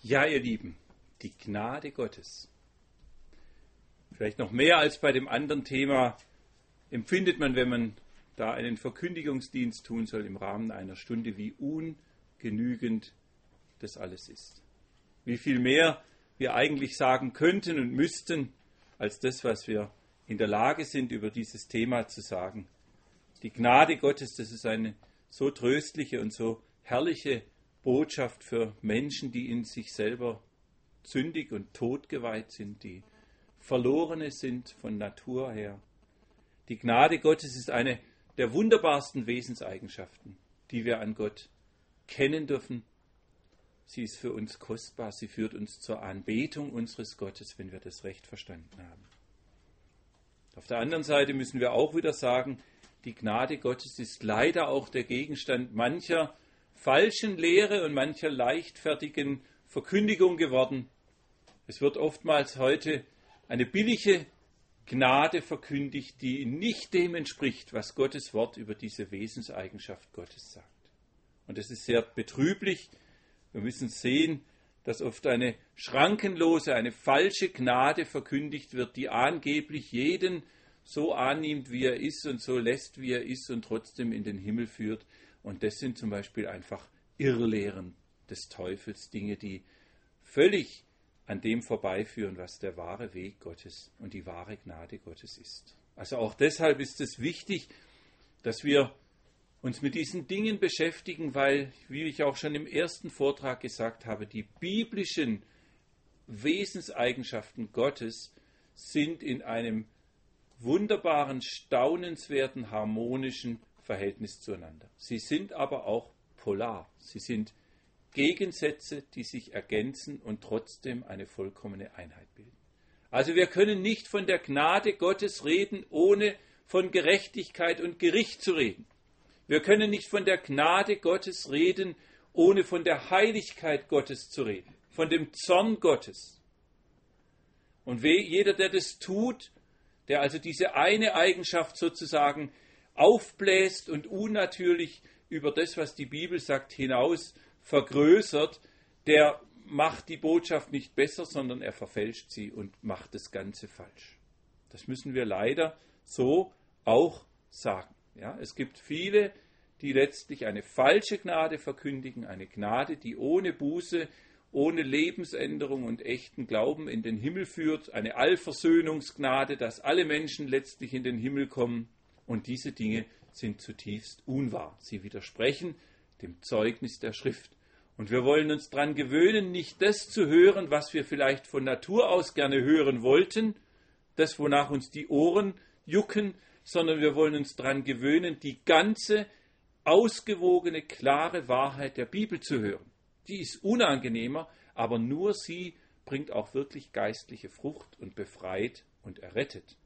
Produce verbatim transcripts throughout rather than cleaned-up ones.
Ja, ihr Lieben, die Gnade Gottes. Vielleicht noch mehr als bei dem anderen Thema empfindet man, wenn man da einen Verkündigungsdienst tun soll im Rahmen einer Stunde, wie ungenügend das alles ist. Wie viel mehr wir eigentlich sagen könnten und müssten, als das, was wir in der Lage sind, über dieses Thema zu sagen. Die Gnade Gottes, das ist eine so tröstliche und so herrliche Botschaft für Menschen, die in sich selber sündig und todgeweiht sind, die Verlorene sind von Natur her. Die Gnade Gottes ist eine der wunderbarsten Wesenseigenschaften, die wir an Gott kennen dürfen. Sie ist für uns kostbar, sie führt uns zur Anbetung unseres Gottes, wenn wir das recht verstanden haben. Auf der anderen Seite müssen wir auch wieder sagen, die Gnade Gottes ist leider auch der Gegenstand mancher falschen Lehre und mancher leichtfertigen Verkündigung geworden. Es wird oftmals heute eine billige Gnade verkündigt, die nicht dem entspricht, was Gottes Wort über diese Wesenseigenschaft Gottes sagt. Und es ist sehr betrüblich. Wir müssen sehen, dass oft eine schrankenlose, eine falsche Gnade verkündigt wird, die angeblich jeden so annimmt, wie er ist und so lässt, wie er ist und trotzdem in den Himmel führt. Und das sind zum Beispiel einfach Irrlehren des Teufels, Dinge, die völlig an dem vorbeiführen, was der wahre Weg Gottes und die wahre Gnade Gottes ist. Also auch deshalb ist es wichtig, dass wir uns mit diesen Dingen beschäftigen, weil, wie ich auch schon im ersten Vortrag gesagt habe, die biblischen Wesenseigenschaften Gottes sind in einem wunderbaren, staunenswerten, harmonischen Verhältnis zueinander. Sie sind aber auch polar. Sie sind Gegensätze, die sich ergänzen und trotzdem eine vollkommene Einheit bilden. Also wir können nicht von der Gnade Gottes reden, ohne von Gerechtigkeit und Gericht zu reden. Wir können nicht von der Gnade Gottes reden, ohne von der Heiligkeit Gottes zu reden, von dem Zorn Gottes. Und jeder, der das tut, der also diese eine Eigenschaft sozusagen aufbläst und unnatürlich über das, was die Bibel sagt, hinaus vergrößert, der macht die Botschaft nicht besser, sondern er verfälscht sie und macht das Ganze falsch. Das müssen wir leider so auch sagen. Ja, es gibt viele, die letztlich eine falsche Gnade verkündigen, eine Gnade, die ohne Buße, ohne Lebensänderung und echten Glauben in den Himmel führt, eine Allversöhnungsgnade, dass alle Menschen letztlich in den Himmel kommen. Und diese Dinge sind zutiefst unwahr. Sie widersprechen dem Zeugnis der Schrift. Und wir wollen uns daran gewöhnen, nicht das zu hören, was wir vielleicht von Natur aus gerne hören wollten, das, wonach uns die Ohren jucken, sondern wir wollen uns daran gewöhnen, die ganze, ausgewogene, klare Wahrheit der Bibel zu hören. Die ist unangenehmer, aber nur sie bringt auch wirklich geistliche Frucht und befreit und errettet.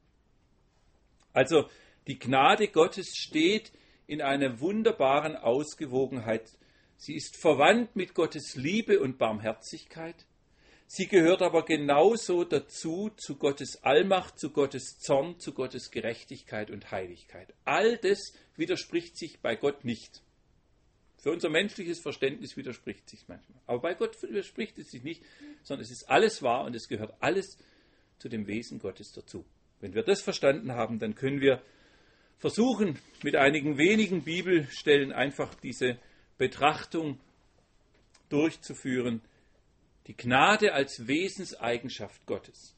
Also die Gnade Gottes steht in einer wunderbaren Ausgewogenheit. Sie ist verwandt mit Gottes Liebe und Barmherzigkeit. Sie gehört aber genauso dazu, zu Gottes Allmacht, zu Gottes Zorn, zu Gottes Gerechtigkeit und Heiligkeit. All das widerspricht sich bei Gott nicht. Für unser menschliches Verständnis widerspricht es sich manchmal. Aber bei Gott widerspricht es sich nicht, sondern es ist alles wahr und es gehört alles zu dem Wesen Gottes dazu. Wenn wir das verstanden haben, dann können wir versuchen, mit einigen wenigen Bibelstellen einfach diese Betrachtung durchzuführen. Die Gnade als Wesenseigenschaft Gottes.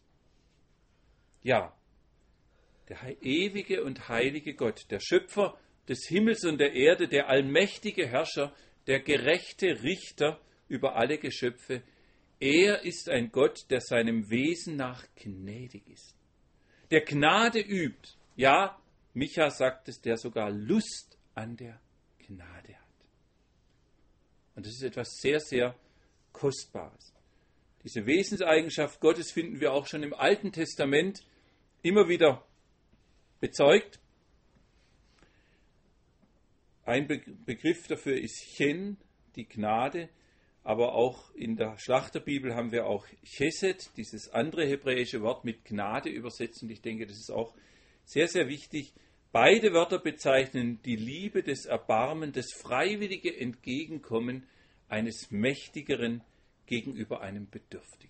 Ja, der ewige und heilige Gott, der Schöpfer des Himmels und der Erde, der allmächtige Herrscher, der gerechte Richter über alle Geschöpfe, er ist ein Gott, der seinem Wesen nach gnädig ist. Der Gnade übt, ja, Micha sagt es, der sogar Lust an der Gnade hat. Und das ist etwas sehr, sehr Kostbares. Diese Wesenseigenschaft Gottes finden wir auch schon im Alten Testament immer wieder bezeugt. Ein Begriff dafür ist Chen, die Gnade, aber auch in der Schlachterbibel haben wir auch Chesed, dieses andere hebräische Wort mit Gnade übersetzt. Und ich denke, das ist auch sehr, sehr wichtig. Beide Wörter bezeichnen die Liebe, das Erbarmen, das freiwillige Entgegenkommen eines mächtigeren, gegenüber einem Bedürftigen.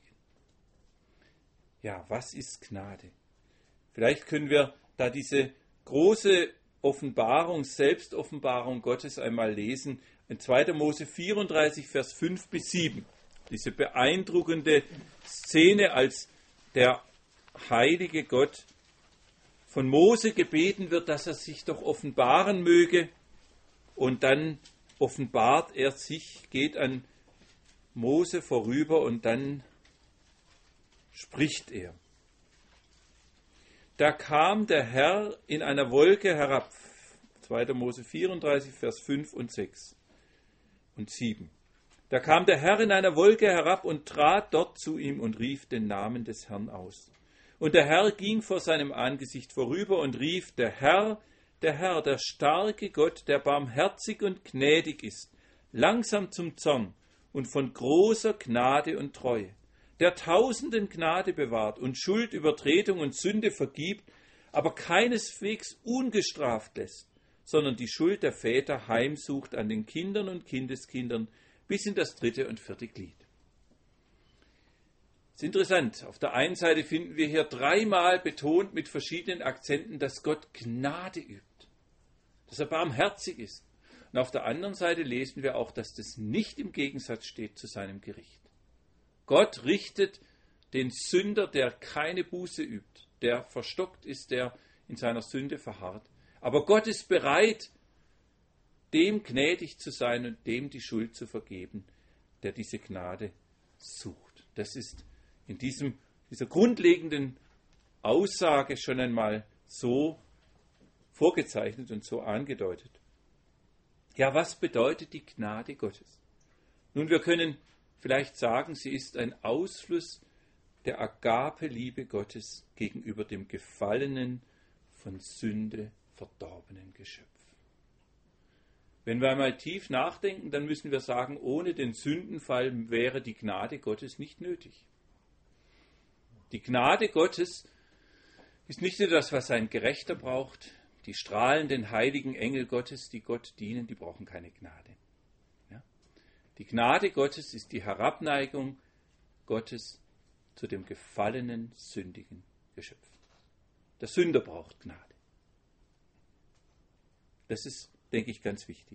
Ja, was ist Gnade? Vielleicht können wir da diese große Offenbarung, Selbstoffenbarung Gottes einmal lesen. In zweiter Mose vierunddreißig, Vers fünf bis sieben. Diese beeindruckende Szene, als der heilige Gott von Mose gebeten wird, dass er sich doch offenbaren möge. Und dann offenbart er sich, geht an Mose vorüber und dann spricht er. Da kam der Herr in einer Wolke herab. zweiter Mose vierunddreißig, Vers fünf und sechs und sieben. Da kam der Herr in einer Wolke herab und trat dort zu ihm und rief den Namen des Herrn aus. Und der Herr ging vor seinem Angesicht vorüber und rief, der Herr, der Herr, der starke Gott, der barmherzig und gnädig ist, langsam zum Zorn und von großer Gnade und Treue, der Tausenden Gnade bewahrt und Schuld, Übertretung und Sünde vergibt, aber keineswegs ungestraft lässt, sondern die Schuld der Väter heimsucht an den Kindern und Kindeskindern bis in das dritte und vierte Glied. Es ist interessant, auf der einen Seite finden wir hier dreimal betont mit verschiedenen Akzenten, dass Gott Gnade übt, dass er barmherzig ist. Und auf der anderen Seite lesen wir auch, dass das nicht im Gegensatz steht zu seinem Gericht. Gott richtet den Sünder, der keine Buße übt, der verstockt ist, der in seiner Sünde verharrt. Aber Gott ist bereit, dem gnädig zu sein und dem die Schuld zu vergeben, der diese Gnade sucht. Das ist in diesem, dieser grundlegenden Aussage schon einmal so vorgezeichnet und so angedeutet. Ja, was bedeutet die Gnade Gottes? Nun, wir können vielleicht sagen, sie ist ein Ausfluss der Agape-Liebe Gottes gegenüber dem gefallenen, von Sünde verdorbenen Geschöpf. Wenn wir einmal tief nachdenken, dann müssen wir sagen, ohne den Sündenfall wäre die Gnade Gottes nicht nötig. Die Gnade Gottes ist nicht nur das, was ein Gerechter braucht. Die strahlenden heiligen Engel Gottes, die Gott dienen, die brauchen keine Gnade. Ja? Die Gnade Gottes ist die Herabneigung Gottes zu dem gefallenen, sündigen Geschöpf. Der Sünder braucht Gnade. Das ist, denke ich, ganz wichtig.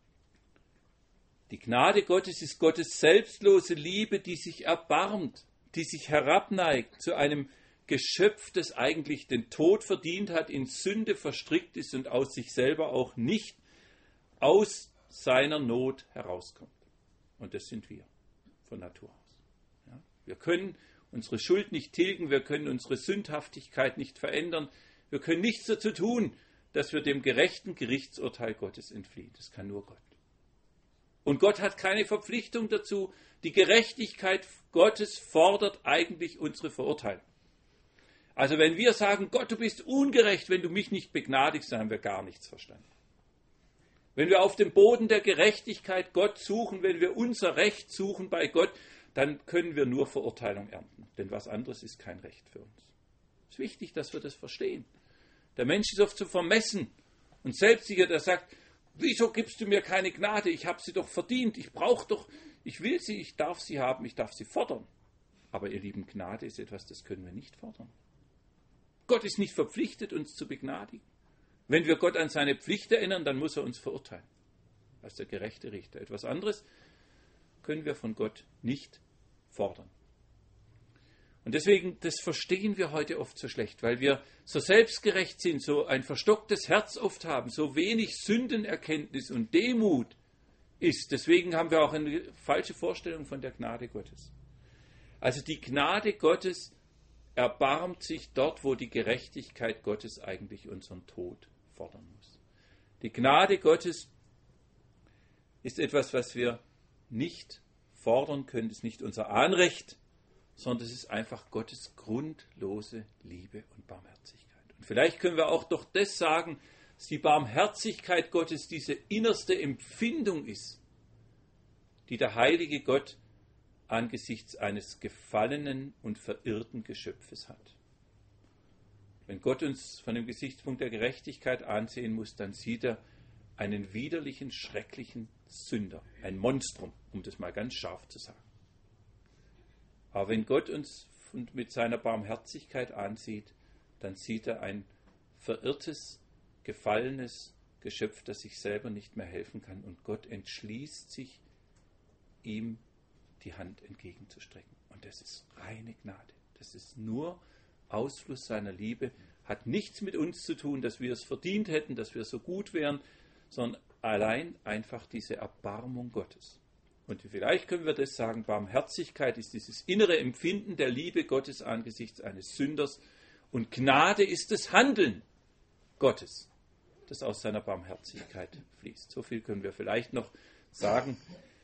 Die Gnade Gottes ist Gottes selbstlose Liebe, die sich erbarmt, die sich herabneigt zu einem Geschöpf, das eigentlich den Tod verdient hat, in Sünde verstrickt ist und aus sich selber auch nicht aus seiner Not herauskommt. Und das sind wir von Natur aus. Ja? Wir können unsere Schuld nicht tilgen, wir können unsere Sündhaftigkeit nicht verändern, wir können nichts dazu tun, dass wir dem gerechten Gerichtsurteil Gottes entfliehen. Das kann nur Gott. Und Gott hat keine Verpflichtung dazu. Die Gerechtigkeit Gottes fordert eigentlich unsere Verurteilung. Also wenn wir sagen, Gott, du bist ungerecht, wenn du mich nicht begnadigst, dann haben wir gar nichts verstanden. Wenn wir auf dem Boden der Gerechtigkeit Gott suchen, wenn wir unser Recht suchen bei Gott, dann können wir nur Verurteilung ernten. Denn was anderes ist kein Recht für uns. Es ist wichtig, dass wir das verstehen. Der Mensch ist oft so vermessen und selbstsicher, der sagt, wieso gibst du mir keine Gnade? Ich habe sie doch verdient. Ich brauche doch, ich will sie, ich darf sie haben, ich darf sie fordern. Aber ihr Lieben, Gnade ist etwas, das können wir nicht fordern. Gott ist nicht verpflichtet, uns zu begnadigen. Wenn wir Gott an seine Pflicht erinnern, dann muss er uns verurteilen. Als der gerechte Richter. Etwas anderes können wir von Gott nicht fordern. Und deswegen, das verstehen wir heute oft so schlecht, weil wir so selbstgerecht sind, so ein verstocktes Herz oft haben, so wenig Sündenerkenntnis und Demut ist. Deswegen haben wir auch eine falsche Vorstellung von der Gnade Gottes. Also die Gnade Gottes erbarmt sich dort, wo die Gerechtigkeit Gottes eigentlich unseren Tod fordern muss. Die Gnade Gottes ist etwas, was wir nicht fordern können, das ist nicht unser Anrecht, sondern es ist einfach Gottes grundlose Liebe und Barmherzigkeit. Und vielleicht können wir auch doch das sagen, dass die Barmherzigkeit Gottes diese innerste Empfindung ist, die der heilige Gott angesichts eines gefallenen und verirrten Geschöpfes hat. Wenn Gott uns von dem Gesichtspunkt der Gerechtigkeit ansehen muss, dann sieht er einen widerlichen, schrecklichen Sünder, ein Monstrum, um das mal ganz scharf zu sagen. Aber wenn Gott uns mit seiner Barmherzigkeit ansieht, dann sieht er ein verirrtes, gefallenes Geschöpf, das sich selber nicht mehr helfen kann. Und Gott entschließt sich, ihm die Hand entgegenzustrecken. Und das ist reine Gnade. Das ist nur Ausfluss seiner Liebe, hat nichts mit uns zu tun, dass wir es verdient hätten, dass wir so gut wären, sondern allein einfach diese Erbarmung Gottes. Und vielleicht können wir das sagen, Barmherzigkeit ist dieses innere Empfinden der Liebe Gottes angesichts eines Sünders und Gnade ist das Handeln Gottes, das aus seiner Barmherzigkeit fließt. So viel können wir vielleicht noch sagen.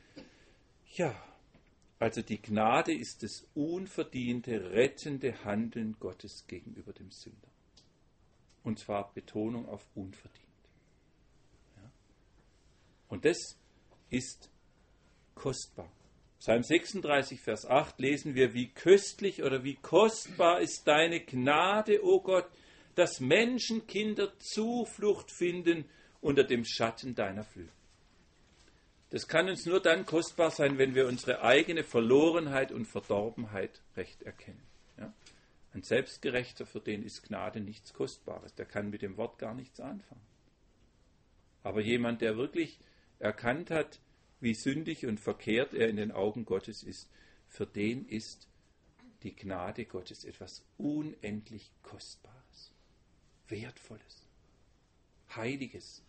Ja, also die Gnade ist das unverdiente, rettende Handeln Gottes gegenüber dem Sünder. Und zwar Betonung auf unverdient. Ja. Und das ist kostbar. Psalm sechsunddreißig, Vers acht lesen wir, wie köstlich oder wie kostbar ist deine Gnade, o Gott, dass Menschenkinder Zuflucht finden unter dem Schatten deiner Flügel. Das kann uns nur dann kostbar sein, wenn wir unsere eigene Verlorenheit und Verdorbenheit recht erkennen. Ja? Ein Selbstgerechter, für den ist Gnade nichts Kostbares. Der kann mit dem Wort gar nichts anfangen. Aber jemand, der wirklich erkannt hat, wie sündig und verkehrt er in den Augen Gottes ist, für den ist die Gnade Gottes etwas unendlich Kostbares, Wertvolles, Heiliges.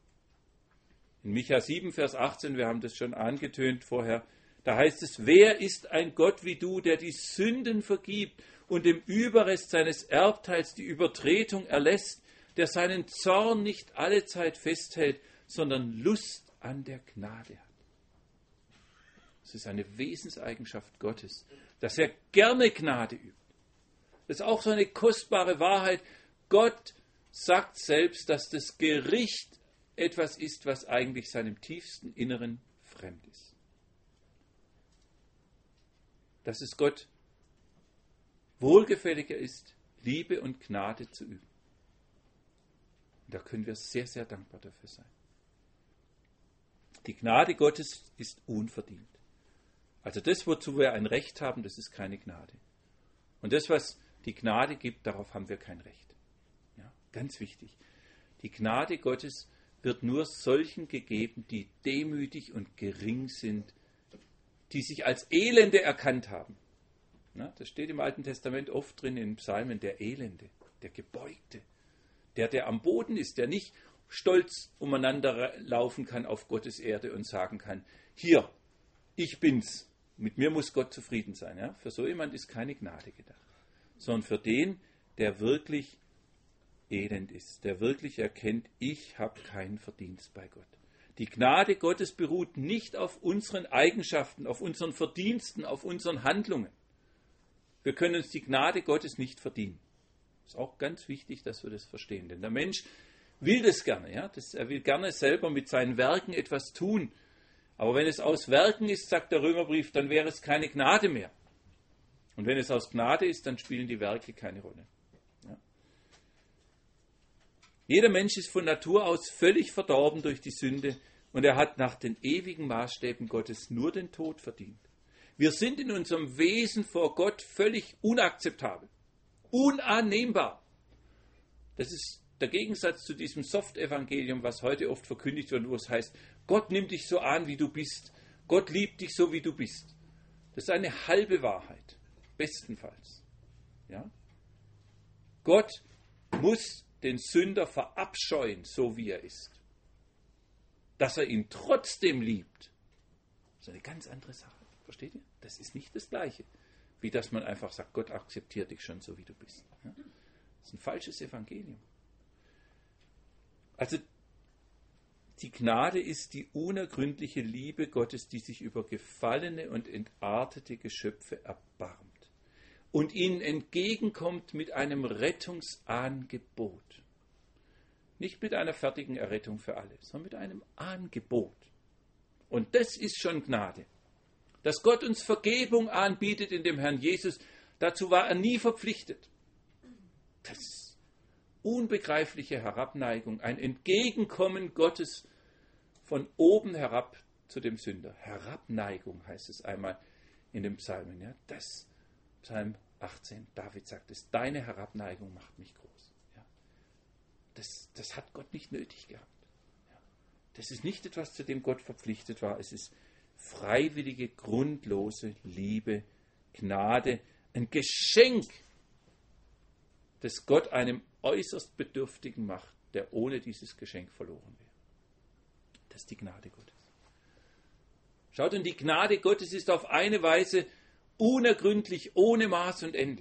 In Micha sieben, Vers achtzehn, wir haben das schon angetönt vorher, da heißt es, wer ist ein Gott wie du, der die Sünden vergibt und dem Überrest seines Erbteils die Übertretung erlässt, der seinen Zorn nicht allezeit festhält, sondern Lust an der Gnade hat. Es ist eine Wesenseigenschaft Gottes, dass er gerne Gnade übt. Das ist auch so eine kostbare Wahrheit. Gott sagt selbst, dass das Gericht etwas ist, was eigentlich seinem tiefsten Inneren fremd ist. Dass es Gott wohlgefälliger ist, Liebe und Gnade zu üben. Und da können wir sehr, sehr dankbar dafür sein. Die Gnade Gottes ist unverdient. Also das, wozu wir ein Recht haben, das ist keine Gnade. Und das, was die Gnade gibt, darauf haben wir kein Recht. Ja, ganz wichtig. Die Gnade Gottes wird nur solchen gegeben, die demütig und gering sind, die sich als Elende erkannt haben. Ja, das steht im Alten Testament oft drin in Psalmen, der Elende, der Gebeugte, der, der am Boden ist, der nicht stolz umeinander laufen kann auf Gottes Erde und sagen kann, hier, ich bin's, mit mir muss Gott zufrieden sein. Ja? Für so jemand ist keine Gnade gedacht, sondern für den, der wirklich elend ist, der wirklich erkennt, ich habe keinen Verdienst bei Gott. Die Gnade Gottes beruht nicht auf unseren Eigenschaften, auf unseren Verdiensten, auf unseren Handlungen. Wir können uns die Gnade Gottes nicht verdienen. Das ist auch ganz wichtig, dass wir das verstehen. Denn der Mensch will das gerne. Ja? Das, er will gerne selber mit seinen Werken etwas tun. Aber wenn es aus Werken ist, sagt der Römerbrief, dann wäre es keine Gnade mehr. Und wenn es aus Gnade ist, dann spielen die Werke keine Rolle. Ja? Jeder Mensch ist von Natur aus völlig verdorben durch die Sünde und er hat nach den ewigen Maßstäben Gottes nur den Tod verdient. Wir sind in unserem Wesen vor Gott völlig unakzeptabel, unannehmbar. Das ist der Gegensatz zu diesem Soft-Evangelium, was heute oft verkündigt wird, wo es heißt, Gott nimmt dich so an, wie du bist. Gott liebt dich so, wie du bist. Das ist eine halbe Wahrheit, bestenfalls. Ja? Gott muss den Sünder verabscheuen, so wie er ist. Dass er ihn trotzdem liebt, ist eine ganz andere Sache. Versteht ihr? Das ist nicht das Gleiche, wie dass man einfach sagt, Gott akzeptiert dich schon so, wie du bist. Ja? Das ist ein falsches Evangelium. Also die Gnade ist die unergründliche Liebe Gottes, die sich über gefallene und entartete Geschöpfe erbarmt und ihnen entgegenkommt mit einem Rettungsangebot. Nicht mit einer fertigen Errettung für alle, sondern mit einem Angebot. Und das ist schon Gnade. Dass Gott uns Vergebung anbietet in dem Herrn Jesus, dazu war er nie verpflichtet. Das ist unbegreifliche Herabneigung, ein Entgegenkommen Gottes von oben herab zu dem Sünder. Herabneigung heißt es einmal in den Psalmen. Ja? Das Psalm achtzehn, David sagt es, deine Herabneigung macht mich groß. Ja. Das, das hat Gott nicht nötig gehabt. Ja. Das ist nicht etwas, zu dem Gott verpflichtet war. Es ist freiwillige, grundlose Liebe, Gnade, ein Geschenk, das Gott einem äußerst Bedürftigen macht, der ohne dieses Geschenk verloren wäre. Das ist die Gnade Gottes. Schaut, und die Gnade Gottes ist auf eine Weise unergründlich, ohne Maß und Ende.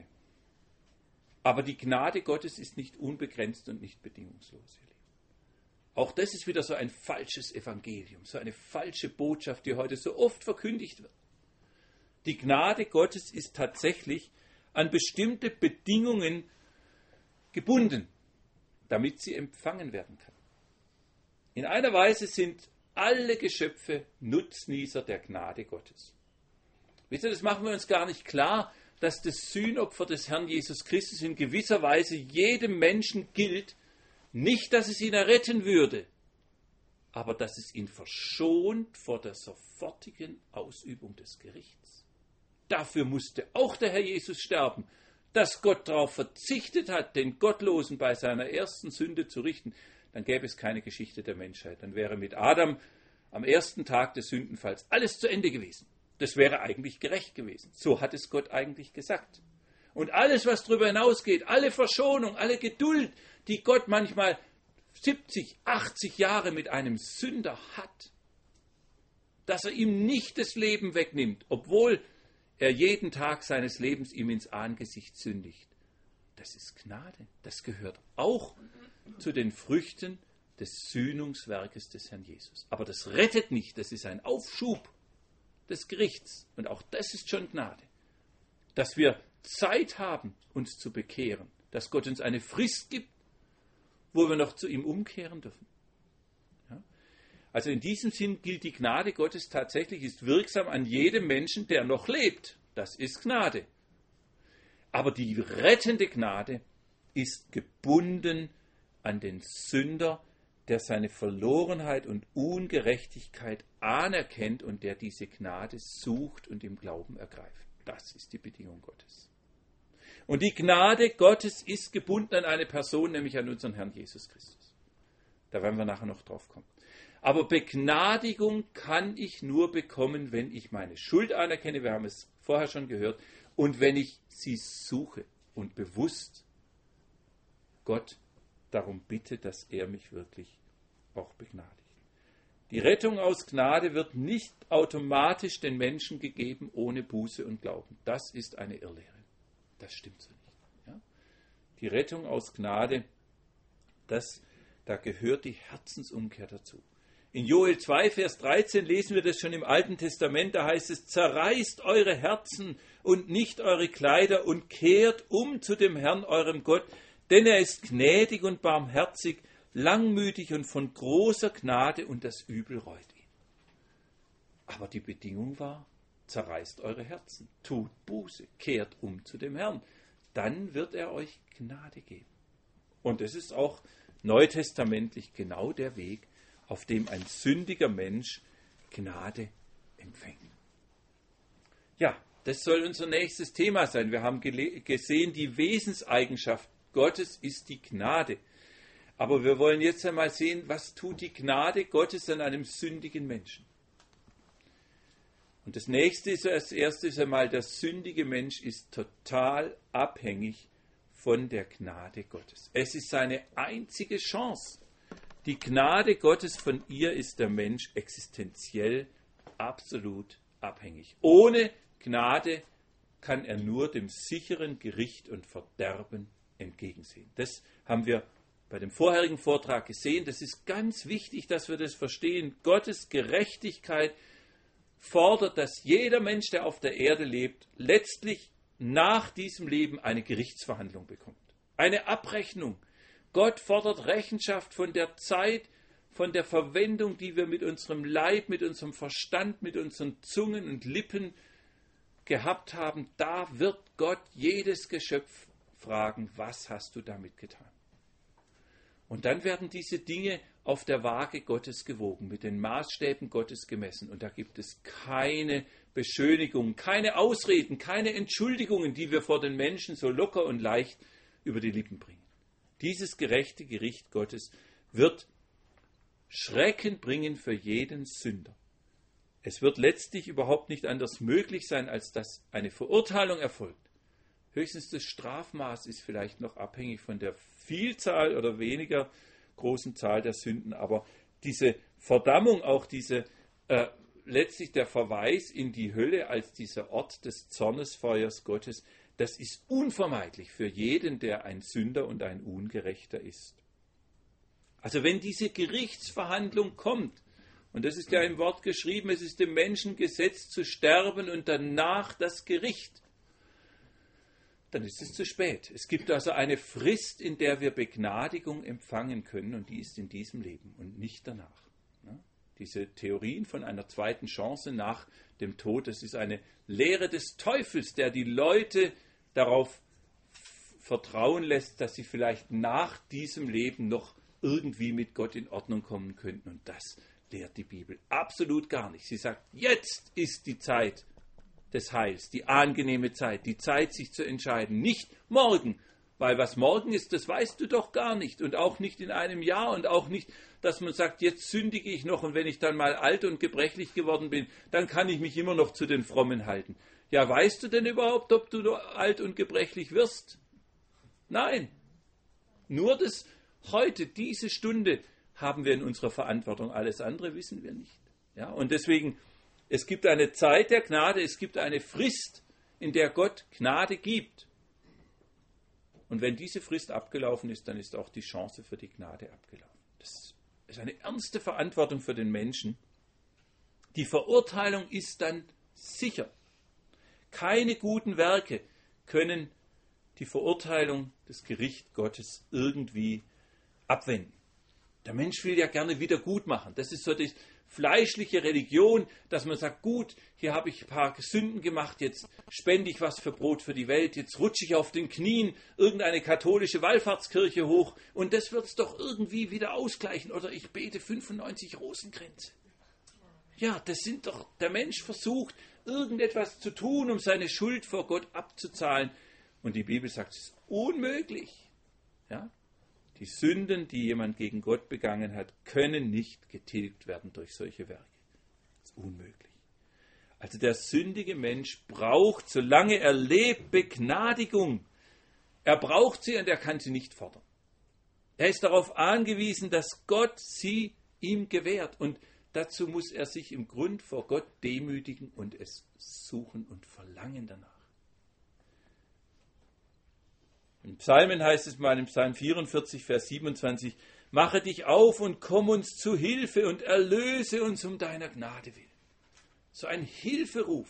Aber die Gnade Gottes ist nicht unbegrenzt und nicht bedingungslos, ihr Lieben. Auch das ist wieder so ein falsches Evangelium, so eine falsche Botschaft, die heute so oft verkündigt wird. Die Gnade Gottes ist tatsächlich an bestimmte Bedingungen gebunden, damit sie empfangen werden kann. In einer Weise sind alle Geschöpfe Nutznießer der Gnade Gottes. Wisst ihr, das machen wir uns gar nicht klar, dass das Sühnopfer des Herrn Jesus Christus in gewisser Weise jedem Menschen gilt, nicht, dass es ihn erretten würde, aber dass es ihn verschont vor der sofortigen Ausübung des Gerichts. Dafür musste auch der Herr Jesus sterben, dass Gott darauf verzichtet hat, den Gottlosen bei seiner ersten Sünde zu richten. Dann gäbe es keine Geschichte der Menschheit. Dann wäre mit Adam am ersten Tag des Sündenfalls alles zu Ende gewesen. Das wäre eigentlich gerecht gewesen. So hat es Gott eigentlich gesagt. Und alles, was darüber hinausgeht, alle Verschonung, alle Geduld, die Gott manchmal siebzig, achtzig Jahre mit einem Sünder hat, dass er ihm nicht das Leben wegnimmt, obwohl er jeden Tag seines Lebens ihm ins Angesicht sündigt. Das ist Gnade. Das gehört auch zu den Früchten des Sühnungswerkes des Herrn Jesus. Aber das rettet nicht. Das ist ein Aufschub des Gerichts. Und auch das ist schon Gnade. Dass wir Zeit haben, uns zu bekehren. Dass Gott uns eine Frist gibt, wo wir noch zu ihm umkehren dürfen. Ja? Also in diesem Sinn gilt die Gnade Gottes tatsächlich, ist wirksam an jedem Menschen, der noch lebt. Das ist Gnade. Aber die rettende Gnade ist gebunden an den Sünder, der seine Verlorenheit und Ungerechtigkeit anerkennt und der diese Gnade sucht und im Glauben ergreift. Das ist die Bedingung Gottes. Und die Gnade Gottes ist gebunden an eine Person, nämlich an unseren Herrn Jesus Christus. Da werden wir nachher noch drauf kommen. Aber Begnadigung kann ich nur bekommen, wenn ich meine Schuld anerkenne, wir haben es vorher schon gehört, und wenn ich sie suche und bewusst Gott darum bitte, dass er mich wirklich auch begnadigt. Die Rettung aus Gnade wird nicht automatisch den Menschen gegeben ohne Buße und Glauben. Das ist eine Irrlehre. Das stimmt so nicht. Ja? Die Rettung aus Gnade, das, da gehört die Herzensumkehr dazu. In Joel zwei, Vers dreizehn lesen wir das schon im Alten Testament, da heißt es, zerreißt eure Herzen und nicht eure Kleider und kehrt um zu dem Herrn, eurem Gott, denn er ist gnädig und barmherzig, langmütig und von großer Gnade und das Übel reut ihn. Aber die Bedingung war, zerreißt eure Herzen, tut Buße, kehrt um zu dem Herrn, dann wird er euch Gnade geben. Und es ist auch neutestamentlich genau der Weg, auf dem ein sündiger Mensch Gnade empfängt. Ja, das soll unser nächstes Thema sein. Wir haben gele- gesehen, die Wesenseigenschaft Gottes ist die Gnade. Aber wir wollen jetzt einmal sehen, was tut die Gnade Gottes an einem sündigen Menschen. Und das nächste ist, als erstes einmal, der sündige Mensch ist total abhängig von der Gnade Gottes. Es ist seine einzige Chance. Die Gnade Gottes, von ihr ist der Mensch existenziell absolut abhängig. Ohne Gnade kann er nur dem sicheren Gericht und Verderben entgegensehen. Das haben wir bei dem vorherigen Vortrag gesehen. Das ist ganz wichtig, dass wir das verstehen. Gottes Gerechtigkeit fordert, dass jeder Mensch, der auf der Erde lebt, letztlich nach diesem Leben eine Gerichtsverhandlung bekommt. Eine Abrechnung. Gott fordert Rechenschaft von der Zeit, von der Verwendung, die wir mit unserem Leib, mit unserem Verstand, mit unseren Zungen und Lippen gehabt haben. Da wird Gott jedes Geschöpf fragen, was hast du damit getan? Und dann werden diese Dinge auf der Waage Gottes gewogen, mit den Maßstäben Gottes gemessen. Und da gibt es keine Beschönigungen, keine Ausreden, keine Entschuldigungen, die wir vor den Menschen so locker und leicht über die Lippen bringen. Dieses gerechte Gericht Gottes wird Schrecken bringen für jeden Sünder. Es wird letztlich überhaupt nicht anders möglich sein, als dass eine Verurteilung erfolgt. Höchstens das Strafmaß ist vielleicht noch abhängig von der Vielzahl oder weniger großen Zahl der Sünden, aber diese Verdammung, auch diese äh, letztlich der Verweis in die Hölle als dieser Ort des Zornesfeuers Gottes, das ist unvermeidlich für jeden, der ein Sünder und ein Ungerechter ist. Also wenn diese Gerichtsverhandlung kommt, und das ist ja im Wort geschrieben, es ist dem Menschen gesetzt zu sterben und danach das Gericht, dann ist es zu spät. Es gibt also eine Frist, in der wir Begnadigung empfangen können, und die ist in diesem Leben und nicht danach. Diese Theorien von einer zweiten Chance nach dem Tod, das ist eine Lehre des Teufels, der die Leute darauf vertrauen lässt, dass sie vielleicht nach diesem Leben noch irgendwie mit Gott in Ordnung kommen könnten. Und das lehrt die Bibel absolut gar nicht. Sie sagt, jetzt ist die Zeit des Heils, die angenehme Zeit, die Zeit, sich zu entscheiden, nicht morgen. Weil was morgen ist, das weißt du doch gar nicht. Und auch nicht in einem Jahr und auch nicht, dass man sagt, jetzt sündige ich noch und wenn ich dann mal alt und gebrechlich geworden bin, dann kann ich mich immer noch zu den Frommen halten. Ja, weißt du denn überhaupt, ob du alt und gebrechlich wirst? Nein. Nur das heute, diese Stunde, haben wir in unserer Verantwortung. Alles andere wissen wir nicht. Ja, und deswegen, es gibt eine Zeit der Gnade, es gibt eine Frist, in der Gott Gnade gibt. Und wenn diese Frist abgelaufen ist, dann ist auch die Chance für die Gnade abgelaufen. Das ist eine ernste Verantwortung für den Menschen. Die Verurteilung ist dann sicher. Keine guten Werke können die Verurteilung des Gerichts Gottes irgendwie abwenden. Der Mensch will ja gerne wieder gut machen. Das ist so die fleischliche Religion, dass man sagt, gut, hier habe ich ein paar Sünden gemacht, jetzt spende ich was für Brot für die Welt, jetzt rutsche ich auf den Knien irgendeine katholische Wallfahrtskirche hoch und das wird es doch irgendwie wieder ausgleichen. Oder ich bete fünfundneunzig Rosenkränze. Ja, das sind doch, der Mensch versucht, irgendetwas zu tun, um seine Schuld vor Gott abzuzahlen. Und die Bibel sagt, es ist unmöglich. Ja? Die Sünden, die jemand gegen Gott begangen hat, können nicht getilgt werden durch solche Werke. Das ist unmöglich. Also der sündige Mensch braucht, solange er lebt, Begnadigung. Er braucht sie und er kann sie nicht fordern. Er ist darauf angewiesen, dass Gott sie ihm gewährt. Und dazu muss er sich im Grund vor Gott demütigen und es suchen und verlangen danach. In Psalmen heißt es mal im Psalm vierundvierzig, Vers siebenundzwanzig, mache dich auf und komm uns zu Hilfe und erlöse uns um deiner Gnade willen. So ein Hilferuf.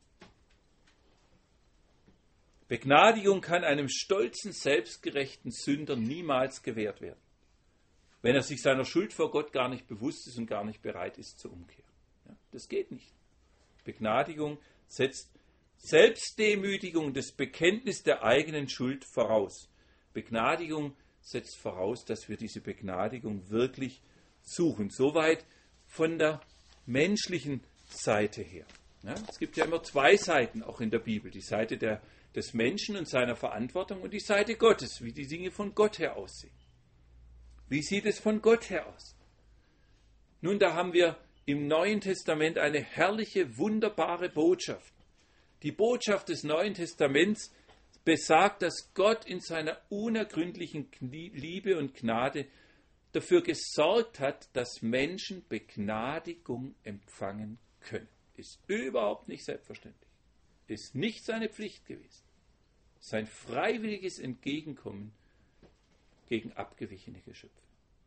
Begnadigung kann einem stolzen, selbstgerechten Sünder niemals gewährt werden, wenn er sich seiner Schuld vor Gott gar nicht bewusst ist und gar nicht bereit ist zur Umkehr. Ja, das geht nicht. Begnadigung setzt Selbstdemütigung, das Bekenntnis der eigenen Schuld voraus. Begnadigung setzt voraus, dass wir diese Begnadigung wirklich suchen. Soweit von der menschlichen Seite her. Ja, es gibt ja immer zwei Seiten auch in der Bibel. Die Seite der, des Menschen und seiner Verantwortung und die Seite Gottes, wie die Dinge von Gott her aussehen. Wie sieht es von Gott her aus? Nun, da haben wir im Neuen Testament eine herrliche, wunderbare Botschaft. Die Botschaft des Neuen Testaments besagt, dass Gott in seiner unergründlichen Liebe und Gnade dafür gesorgt hat, dass Menschen Begnadigung empfangen können. Ist überhaupt nicht selbstverständlich. Ist nicht seine Pflicht gewesen. Sein freiwilliges Entgegenkommen gegen abgewichene Geschöpfe.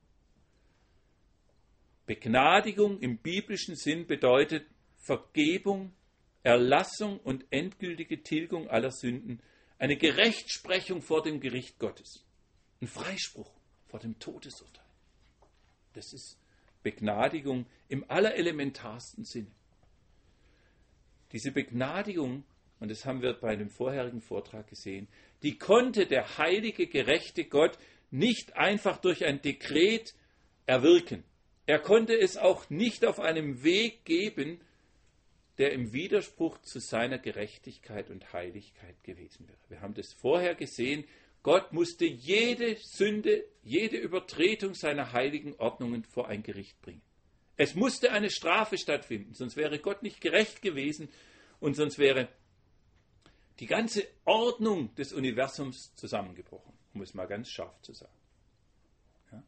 Begnadigung im biblischen Sinn bedeutet Vergebung, Erlassung und endgültige Tilgung aller Sünden, eine Gerechtsprechung vor dem Gericht Gottes, ein Freispruch vor dem Todesurteil. Das ist Begnadigung im allerelementarsten Sinne. Diese Begnadigung, und das haben wir bei dem vorherigen Vortrag gesehen, die konnte der heilige, gerechte Gott nicht einfach durch ein Dekret erwirken. Er konnte es auch nicht auf einem Weg geben, der im Widerspruch zu seiner Gerechtigkeit und Heiligkeit gewesen wäre. Wir haben das vorher gesehen. Gott musste jede Sünde, jede Übertretung seiner heiligen Ordnungen vor ein Gericht bringen. Es musste eine Strafe stattfinden, sonst wäre Gott nicht gerecht gewesen und sonst wäre die ganze Ordnung des Universums zusammengebrochen, um es mal ganz scharf zu sagen. Ja?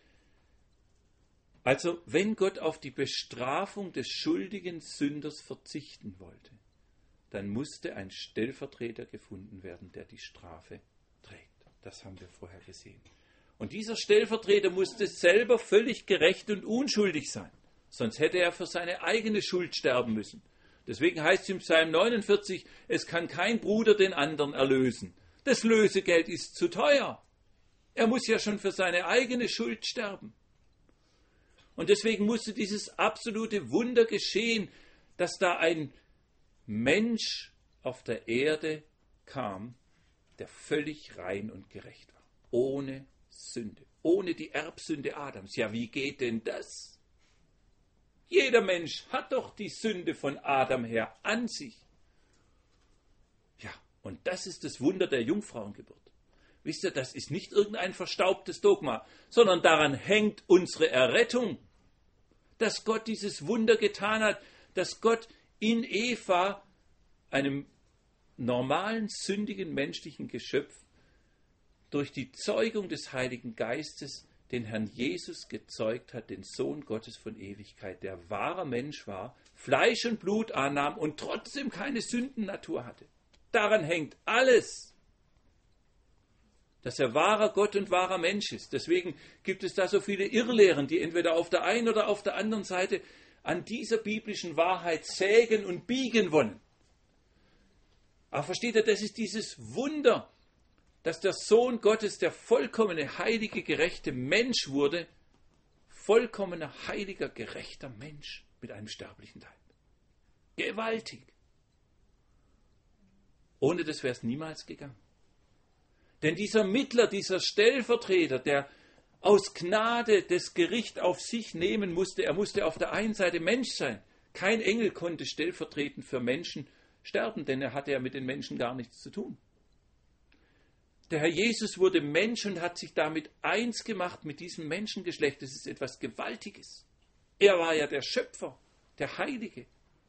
Also, wenn Gott auf die Bestrafung des schuldigen Sünders verzichten wollte, dann musste ein Stellvertreter gefunden werden, der die Strafe trägt. Das haben wir vorher gesehen. Und dieser Stellvertreter musste selber völlig gerecht und unschuldig sein. Sonst hätte er für seine eigene Schuld sterben müssen. Deswegen heißt es im Psalm neunundvierzig, es kann kein Bruder den anderen erlösen. Das Lösegeld ist zu teuer. Er muss ja schon für seine eigene Schuld sterben. Und deswegen musste dieses absolute Wunder geschehen, dass da ein Mensch auf der Erde kam, der völlig rein und gerecht war. Ohne Sünde. Ohne die Erbsünde Adams. Ja, wie geht denn das? Jeder Mensch hat doch die Sünde von Adam her an sich. Ja, und das ist das Wunder der Jungfrauengeburt. Wisst ihr, das ist nicht irgendein verstaubtes Dogma, sondern daran hängt unsere Errettung. Dass Gott dieses Wunder getan hat, dass Gott in Eva, einem normalen, sündigen, menschlichen Geschöpf, durch die Zeugung des Heiligen Geistes den Herrn Jesus gezeugt hat, den Sohn Gottes von Ewigkeit, der wahrer Mensch war, Fleisch und Blut annahm und trotzdem keine Sündennatur hatte. Daran hängt alles, dass er wahrer Gott und wahrer Mensch ist. Deswegen gibt es da so viele Irrlehren, die entweder auf der einen oder auf der anderen Seite an dieser biblischen Wahrheit sägen und biegen wollen. Aber versteht ihr, das ist dieses Wunder, dass der Sohn Gottes, der vollkommene, heilige, gerechte Mensch wurde, vollkommener, heiliger, gerechter Mensch mit einem sterblichen Leib. Gewaltig. Ohne das wäre es niemals gegangen. Denn dieser Mittler, dieser Stellvertreter, der aus Gnade das Gericht auf sich nehmen musste, er musste auf der einen Seite Mensch sein. Kein Engel konnte stellvertretend für Menschen sterben, denn er hatte ja mit den Menschen gar nichts zu tun. Der Herr Jesus wurde Mensch und hat sich damit eins gemacht mit diesem Menschengeschlecht. Das ist etwas Gewaltiges. Er war ja der Schöpfer, der Heilige.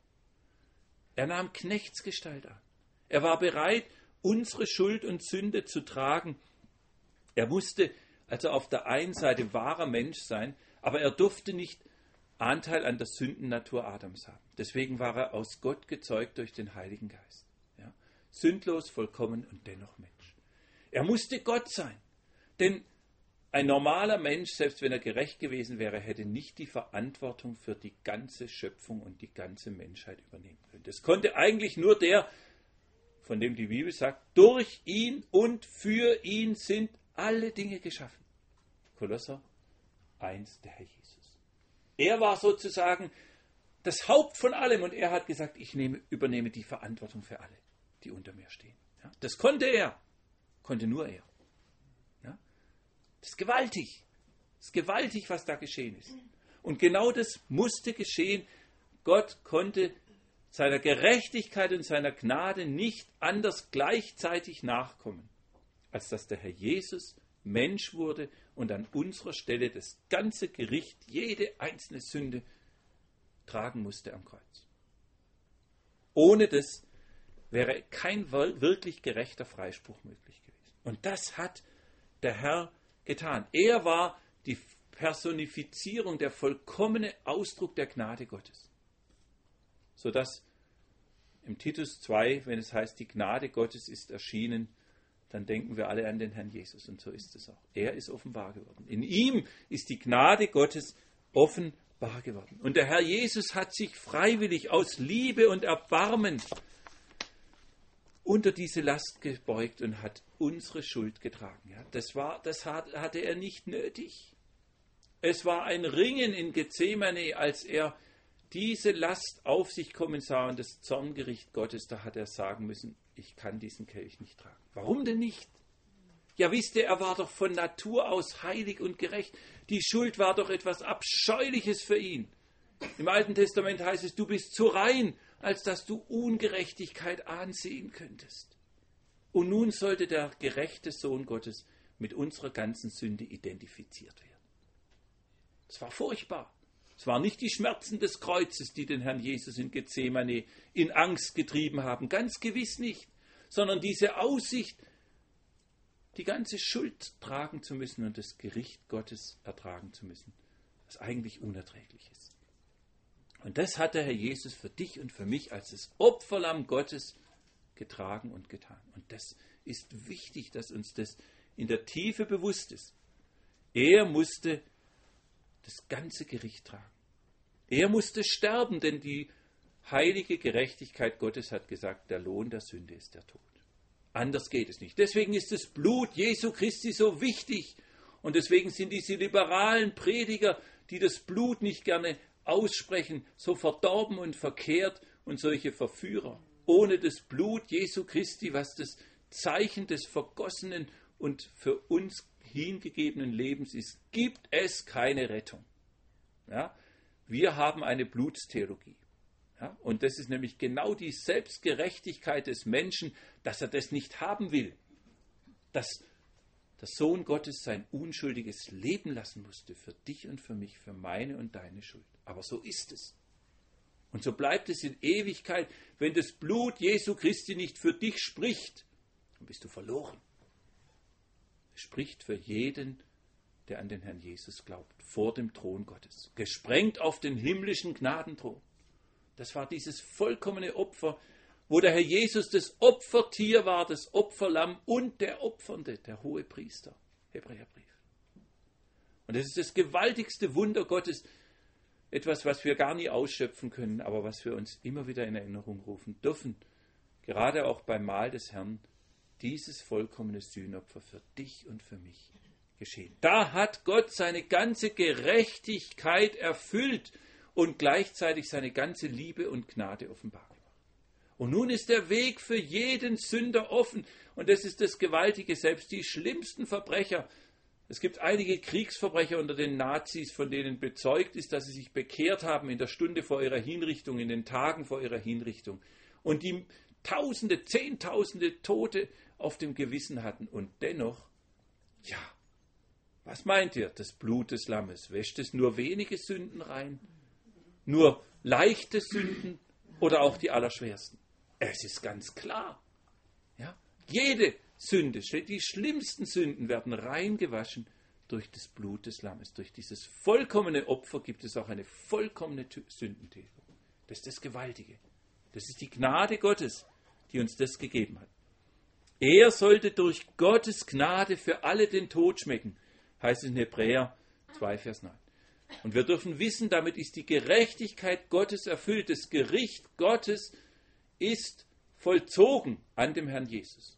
Er nahm Knechtsgestalt an. Er war bereit, unsere Schuld und Sünde zu tragen. Er musste also auf der einen Seite wahrer Mensch sein, aber er durfte nicht Anteil an der Sündennatur Adams haben. Deswegen war er aus Gott gezeugt durch den Heiligen Geist. Ja? Sündlos, vollkommen und dennoch Mensch. Er musste Gott sein, denn ein normaler Mensch, selbst wenn er gerecht gewesen wäre, hätte nicht die Verantwortung für die ganze Schöpfung und die ganze Menschheit übernehmen können. Das konnte eigentlich nur der, von dem die Bibel sagt, durch ihn und für ihn sind alle Dinge geschaffen. Kolosser eins, der Herr Jesus. Er war sozusagen das Haupt von allem und er hat gesagt, ich nehme, übernehme die Verantwortung für alle, die unter mir stehen. Ja, das konnte er. Konnte nur er. Ja? Das ist gewaltig. Das ist gewaltig, was da geschehen ist. Und genau das musste geschehen. Gott konnte seiner Gerechtigkeit und seiner Gnade nicht anders gleichzeitig nachkommen, als dass der Herr Jesus Mensch wurde und an unserer Stelle das ganze Gericht, jede einzelne Sünde tragen musste am Kreuz. Ohne das wäre kein wirklich gerechter Freispruch möglich gewesen. Und das hat der Herr getan. Er war die Personifizierung, der vollkommene Ausdruck der Gnade Gottes. Sodass im Titus zwei, wenn es heißt, die Gnade Gottes ist erschienen, dann denken wir alle an den Herrn Jesus. Und so ist es auch. Er ist offenbar geworden. In ihm ist die Gnade Gottes offenbar geworden. Und der Herr Jesus hat sich freiwillig aus Liebe und Erbarmen unter diese Last gebeugt und hat unsere Schuld getragen. Ja, das war, das hat, hatte er nicht nötig. Es war ein Ringen in Gethsemane, als er diese Last auf sich kommen sah und das Zorngericht Gottes, da hat er sagen müssen, ich kann diesen Kelch nicht tragen. Warum denn nicht? Ja, wisst ihr, er war doch von Natur aus heilig und gerecht. Die Schuld war doch etwas Abscheuliches für ihn. Im Alten Testament heißt es, du bist zu rein als dass du Ungerechtigkeit ansehen könntest. Und nun sollte der gerechte Sohn Gottes mit unserer ganzen Sünde identifiziert werden. Es war furchtbar. Es waren nicht die Schmerzen des Kreuzes, die den Herrn Jesus in Gethsemane in Angst getrieben haben, ganz gewiss nicht, sondern diese Aussicht, die ganze Schuld tragen zu müssen und das Gericht Gottes ertragen zu müssen, was eigentlich unerträglich ist. Und das hat der Herr Jesus für dich und für mich als das Opferlamm Gottes getragen und getan. Und das ist wichtig, dass uns das in der Tiefe bewusst ist. Er musste das ganze Gericht tragen. Er musste sterben, denn die heilige Gerechtigkeit Gottes hat gesagt, der Lohn der Sünde ist der Tod. Anders geht es nicht. Deswegen ist das Blut Jesu Christi so wichtig. Und deswegen sind diese liberalen Prediger, die das Blut nicht gerne aussprechen, so verdorben und verkehrt und solche Verführer. Ohne das Blut Jesu Christi, was das Zeichen des vergossenen und für uns hingegebenen Lebens ist, gibt es keine Rettung. Ja? Wir haben eine Blutstheologie. Ja? Und das ist nämlich genau die Selbstgerechtigkeit des Menschen, dass er das nicht haben will. Dass der Sohn Gottes sein unschuldiges Leben lassen musste für dich und für mich, für meine und deine Schuld. Aber so ist es. Und so bleibt es in Ewigkeit, wenn das Blut Jesu Christi nicht für dich spricht, dann bist du verloren. Es spricht für jeden, der an den Herrn Jesus glaubt, vor dem Thron Gottes, gesprengt auf den himmlischen Gnadenthron. Das war dieses vollkommene Opfer, wo der Herr Jesus das Opfertier war, das Opferlamm und der Opfernde, der Hohepriester. Hebräerbrief. Und das ist das gewaltigste Wunder Gottes, etwas, was wir gar nie ausschöpfen können, aber was wir uns immer wieder in Erinnerung rufen dürfen, gerade auch beim Mahl des Herrn, dieses vollkommene Sühnopfer für dich und für mich geschehen. Da hat Gott seine ganze Gerechtigkeit erfüllt und gleichzeitig seine ganze Liebe und Gnade offenbar gemacht. Und nun ist der Weg für jeden Sünder offen. Und das ist das Gewaltige, selbst die schlimmsten Verbrecher. Es gibt einige Kriegsverbrecher unter den Nazis, von denen bezeugt ist, dass sie sich bekehrt haben in der Stunde vor ihrer Hinrichtung, in den Tagen vor ihrer Hinrichtung. Und die Tausende, Zehntausende Tote auf dem Gewissen hatten. Und dennoch, ja, was meint ihr? Das Blut des Lammes, wäscht es nur wenige Sünden rein? Nur leichte Sünden oder auch die allerschwersten? Es ist ganz klar. Ja? Jede Sünde, die schlimmsten Sünden werden reingewaschen durch das Blut des Lammes. Durch dieses vollkommene Opfer gibt es auch eine vollkommene Sündentilgung. Das ist das Gewaltige. Das ist die Gnade Gottes, die uns das gegeben hat. Er sollte durch Gottes Gnade für alle den Tod schmecken, heißt es in Hebräer zwei, Vers neun. Und wir dürfen wissen, damit ist die Gerechtigkeit Gottes erfüllt. Das Gericht Gottes ist vollzogen an dem Herrn Jesus.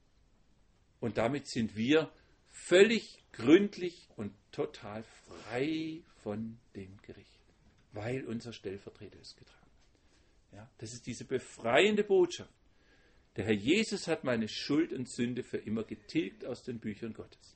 Und damit sind wir völlig gründlich und total frei von dem Gericht, weil unser Stellvertreter es getragen hat. Ja, das ist diese befreiende Botschaft. Der Herr Jesus hat meine Schuld und Sünde für immer getilgt aus den Büchern Gottes.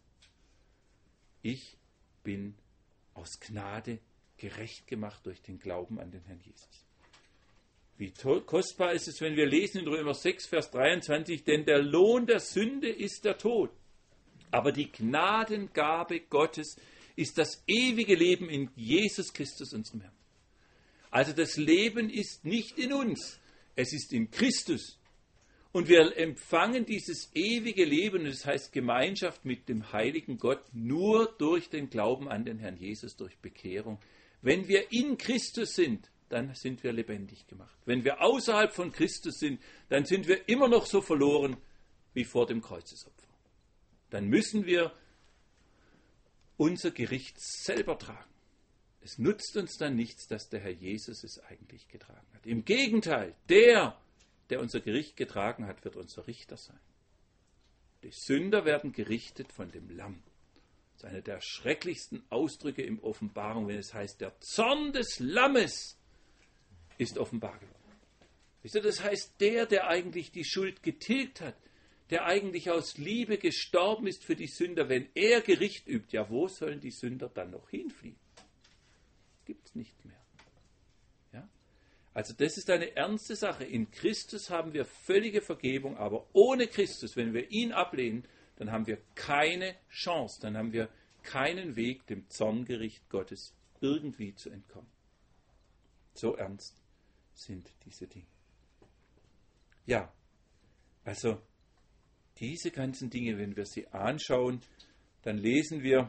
Ich bin aus Gnade gerecht gemacht durch den Glauben an den Herrn Jesus. Wie toll, kostbar ist es, wenn wir lesen in Römer sechs, Vers dreiundzwanzig, denn der Lohn der Sünde ist der Tod. Aber die Gnadengabe Gottes ist das ewige Leben in Jesus Christus, unserem Herrn. Also das Leben ist nicht in uns, es ist in Christus. Und wir empfangen dieses ewige Leben, das heißt Gemeinschaft mit dem heiligen Gott, nur durch den Glauben an den Herrn Jesus, durch Bekehrung. Wenn wir in Christus sind, dann sind wir lebendig gemacht. Wenn wir außerhalb von Christus sind, dann sind wir immer noch so verloren wie vor dem Kreuzesopfer. Dann müssen wir unser Gericht selber tragen. Es nutzt uns dann nichts, dass der Herr Jesus es eigentlich getragen hat. Im Gegenteil, der, der unser Gericht getragen hat, wird unser Richter sein. Die Sünder werden gerichtet von dem Lamm. Das ist einer der schrecklichsten Ausdrücke in Offenbarung, wenn es heißt, der Zorn des Lammes ist offenbar geworden. Wisst ihr, das heißt, der, der eigentlich die Schuld getilgt hat, der eigentlich aus Liebe gestorben ist für die Sünder, wenn er Gericht übt, ja, wo sollen die Sünder dann noch hinfliehen? Gibt es nicht mehr. Ja? Also das ist eine ernste Sache. In Christus haben wir völlige Vergebung, aber ohne Christus, wenn wir ihn ablehnen, dann haben wir keine Chance, dann haben wir keinen Weg, dem Zorngericht Gottes irgendwie zu entkommen. So ernst sind diese Dinge. Ja, also diese ganzen Dinge, wenn wir sie anschauen, dann lesen wir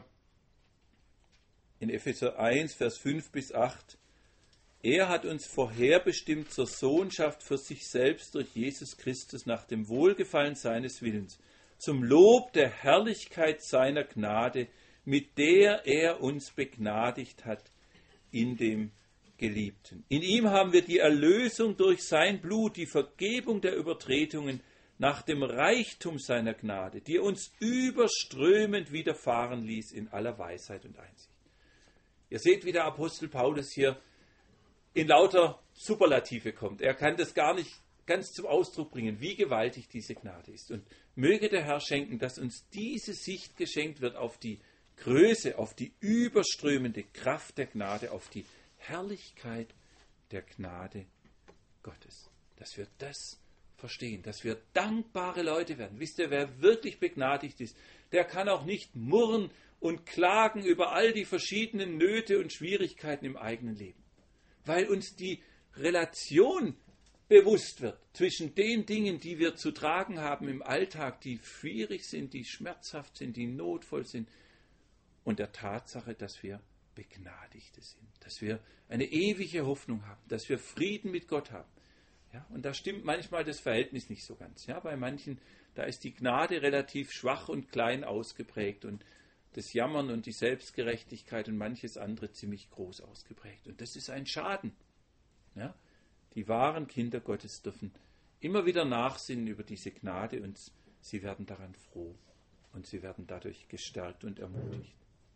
in Epheser eins, Vers fünf bis acht, er hat uns vorherbestimmt zur Sohnschaft für sich selbst durch Jesus Christus nach dem Wohlgefallen seines Willens, zum Lob der Herrlichkeit seiner Gnade, mit der er uns begnadigt hat in dem Geliebten. In ihm haben wir die Erlösung durch sein Blut, die Vergebung der Übertretungen nach dem Reichtum seiner Gnade, die er uns überströmend widerfahren ließ in aller Weisheit und Einsicht. Ihr seht, wie der Apostel Paulus hier in lauter Superlative kommt. Er kann das gar nicht ganz zum Ausdruck bringen, wie gewaltig diese Gnade ist. Und möge der Herr schenken, dass uns diese Sicht geschenkt wird auf die Größe, auf die überströmende Kraft der Gnade, auf die Herrlichkeit der Gnade Gottes. Dass wir das verstehen, dass wir dankbare Leute werden. Wisst ihr, wer wirklich begnadigt ist, der kann auch nicht murren und klagen über all die verschiedenen Nöte und Schwierigkeiten im eigenen Leben. Weil uns die Relation bewusst wird zwischen den Dingen, die wir zu tragen haben im Alltag, die schwierig sind, die schmerzhaft sind, die notvoll sind, und der Tatsache, dass wir Begnadigte sind, dass wir eine ewige Hoffnung haben, dass wir Frieden mit Gott haben. Ja, und da stimmt manchmal das Verhältnis nicht so ganz. Ja, bei manchen, da ist die Gnade relativ schwach und klein ausgeprägt und das Jammern und die Selbstgerechtigkeit und manches andere ziemlich groß ausgeprägt. Und das ist ein Schaden. Ja, die wahren Kinder Gottes dürfen immer wieder nachsinnen über diese Gnade und sie werden daran froh und sie werden dadurch gestärkt und ermutigt.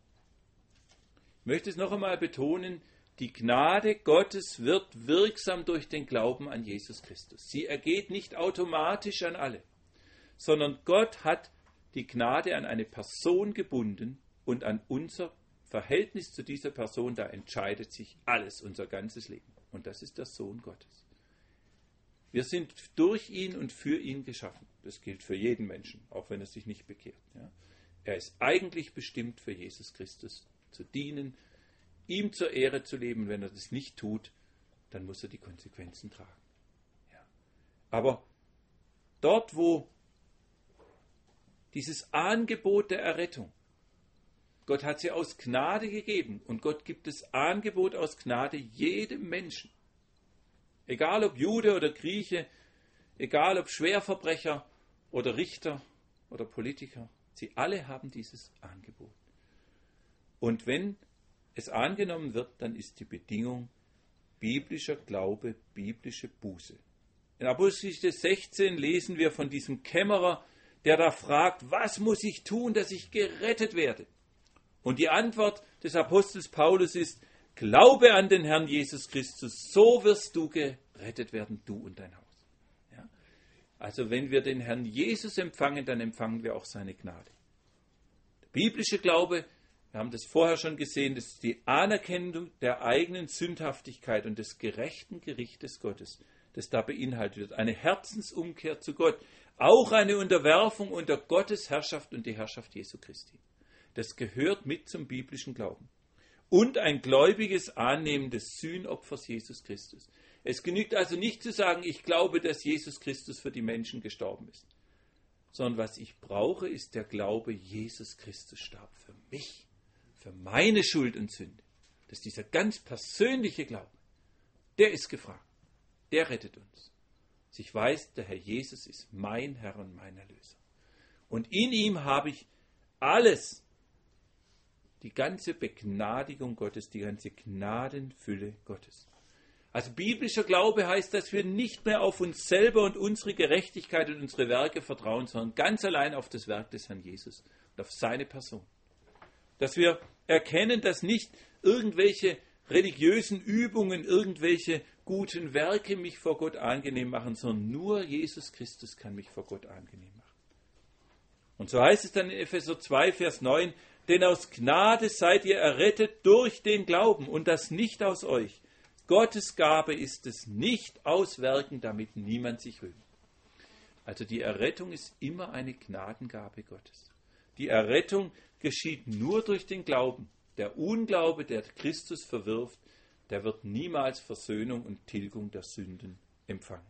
Ich möchte es noch einmal betonen, die Gnade Gottes wird wirksam durch den Glauben an Jesus Christus. Sie ergeht nicht automatisch an alle, sondern Gott hat die Gnade an eine Person gebunden und an unser Verhältnis zu dieser Person, da entscheidet sich alles, unser ganzes Leben. Und das ist der Sohn Gottes. Wir sind durch ihn und für ihn geschaffen. Das gilt für jeden Menschen, auch wenn er sich nicht bekehrt. Ja. Er ist eigentlich bestimmt für Jesus Christus zu dienen, ihm zur Ehre zu leben. Wenn er das nicht tut, dann muss er die Konsequenzen tragen. Ja. Aber dort, wo dieses Angebot der Errettung, Gott hat sie aus Gnade gegeben und Gott gibt das Angebot aus Gnade jedem Menschen. Egal ob Jude oder Grieche, egal ob Schwerverbrecher oder Richter oder Politiker, sie alle haben dieses Angebot. Und wenn es angenommen wird, dann ist die Bedingung biblischer Glaube, biblische Buße. In Apostelgeschichte sechzehn lesen wir von diesem Kämmerer, der da fragt, was muss ich tun, dass ich gerettet werde? Und die Antwort des Apostels Paulus ist, glaube an den Herrn Jesus Christus, so wirst du gerettet werden, du und dein Haus. Ja? Also wenn wir den Herrn Jesus empfangen, dann empfangen wir auch seine Gnade. Der biblische Glaube, wir haben das vorher schon gesehen, das ist die Anerkennung der eigenen Sündhaftigkeit und des gerechten Gerichtes Gottes, das da beinhaltet wird. Eine Herzensumkehr zu Gott, auch eine Unterwerfung unter Gottes Herrschaft und die Herrschaft Jesu Christi. Das gehört mit zum biblischen Glauben. Und ein gläubiges Annehmen des Sühnopfers Jesus Christus. Es genügt also nicht zu sagen, ich glaube, dass Jesus Christus für die Menschen gestorben ist. Sondern was ich brauche, ist der Glaube, Jesus Christus starb für mich, für meine Schuld und Sünde. Das ist dieser ganz persönliche Glaube. Der ist gefragt. Der rettet uns. Ich weiß, der Herr Jesus ist mein Herr und mein Erlöser. Und in ihm habe ich alles, die ganze Begnadigung Gottes, die ganze Gnadenfülle Gottes. Also biblischer Glaube heißt, dass wir nicht mehr auf uns selber und unsere Gerechtigkeit und unsere Werke vertrauen, sondern ganz allein auf das Werk des Herrn Jesus und auf seine Person. Dass wir erkennen, dass nicht irgendwelche religiösen Übungen, irgendwelche guten Werke mich vor Gott angenehm machen, sondern nur Jesus Christus kann mich vor Gott angenehm machen. Und so heißt es dann in Epheser zwei, Vers neun, denn aus Gnade seid ihr errettet durch den Glauben und das nicht aus euch. Gottes Gabe ist es, nicht aus Werken, damit niemand sich rühmt. Also die Errettung ist immer eine Gnadengabe Gottes. Die Errettung geschieht nur durch den Glauben. Der Unglaube, der Christus verwirft, der wird niemals Versöhnung und Tilgung der Sünden empfangen.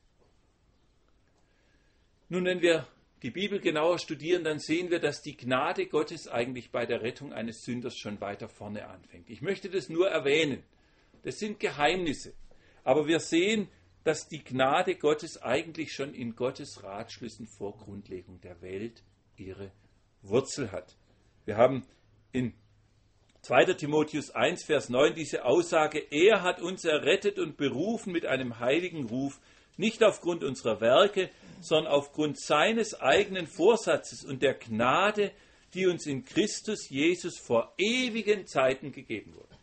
Nun, wenn wir die Bibel genauer studieren, dann sehen wir, dass die Gnade Gottes eigentlich bei der Rettung eines Sünders schon weiter vorne anfängt. Ich möchte das nur erwähnen. Das sind Geheimnisse. Aber wir sehen, dass die Gnade Gottes eigentlich schon in Gottes Ratschlüssen vor Grundlegung der Welt ihre Wurzel hat. Wir haben in zweiter Timotheus eins, Vers neun diese Aussage: Er hat uns errettet und berufen mit einem heiligen Ruf, nicht aufgrund unserer Werke, sondern aufgrund seines eigenen Vorsatzes und der Gnade, die uns in Christus Jesus vor ewigen Zeiten gegeben wurde.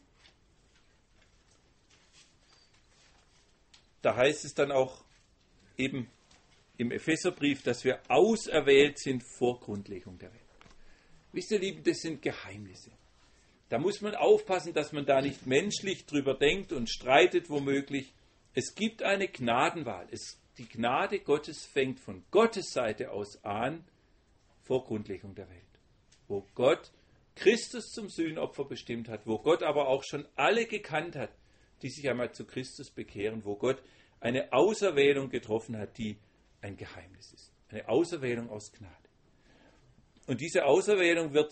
Da heißt es dann auch eben im Epheserbrief, dass wir auserwählt sind vor Grundlegung der Welt. Wisst ihr, Lieben, das sind Geheimnisse. Da muss man aufpassen, dass man da nicht menschlich drüber denkt und streitet womöglich. Es gibt eine Gnadenwahl. Es, die Gnade Gottes fängt von Gottes Seite aus an vor Grundlegung der Welt. Wo Gott Christus zum Sühnopfer bestimmt hat, wo Gott aber auch schon alle gekannt hat, die sich einmal zu Christus bekehren, wo Gott eine Auserwählung getroffen hat, die ein Geheimnis ist. Eine Auserwählung aus Gnade. Und diese Auserwählung wird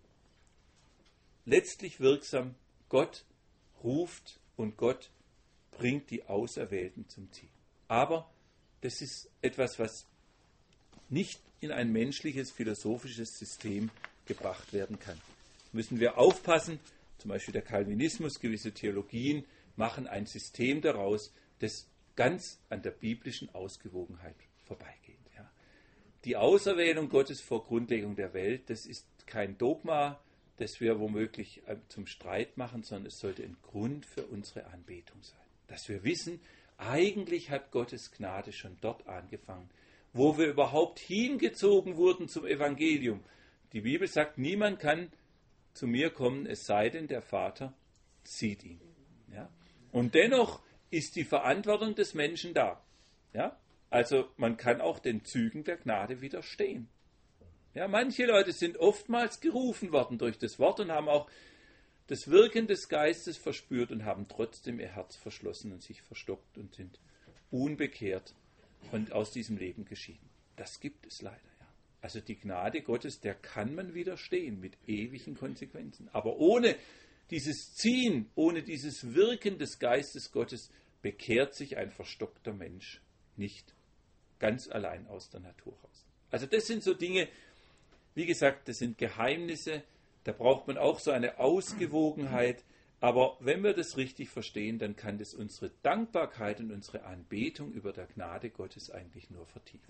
letztlich wirksam. Gott ruft und Gott bringt die Auserwählten zum Ziel. Aber das ist etwas, was nicht in ein menschliches, philosophisches System gebracht werden kann. Müssen wir aufpassen, zum Beispiel der Calvinismus, gewisse Theologien machen ein System daraus, das ganz an der biblischen Ausgewogenheit vorbeigeht. Ja. Die Auserwählung Gottes vor Grundlegung der Welt, das ist kein Dogma, das wir womöglich zum Streit machen, sondern es sollte ein Grund für unsere Anbetung sein. Dass wir wissen, eigentlich hat Gottes Gnade schon dort angefangen, wo wir überhaupt hingezogen wurden zum Evangelium. Die Bibel sagt, niemand kann zu mir kommen, es sei denn, der Vater zieht ihn. Ja? Und dennoch ist die Verantwortung des Menschen da. Ja? Also man kann auch den Zügen der Gnade widerstehen. Ja, manche Leute sind oftmals gerufen worden durch das Wort und haben auch das Wirken des Geistes verspürt und haben trotzdem ihr Herz verschlossen und sich verstockt und sind unbekehrt und aus diesem Leben geschieden. Das gibt es leider. Ja. Also die Gnade Gottes, der kann man widerstehen mit ewigen Konsequenzen. Aber ohne dieses Ziehen, ohne dieses Wirken des Geistes Gottes bekehrt sich ein verstockter Mensch nicht ganz allein aus der Natur raus. Also das sind so Dinge, wie gesagt, das sind Geheimnisse, da braucht man auch so eine Ausgewogenheit. Aber wenn wir das richtig verstehen, dann kann das unsere Dankbarkeit und unsere Anbetung über der Gnade Gottes eigentlich nur vertiefen.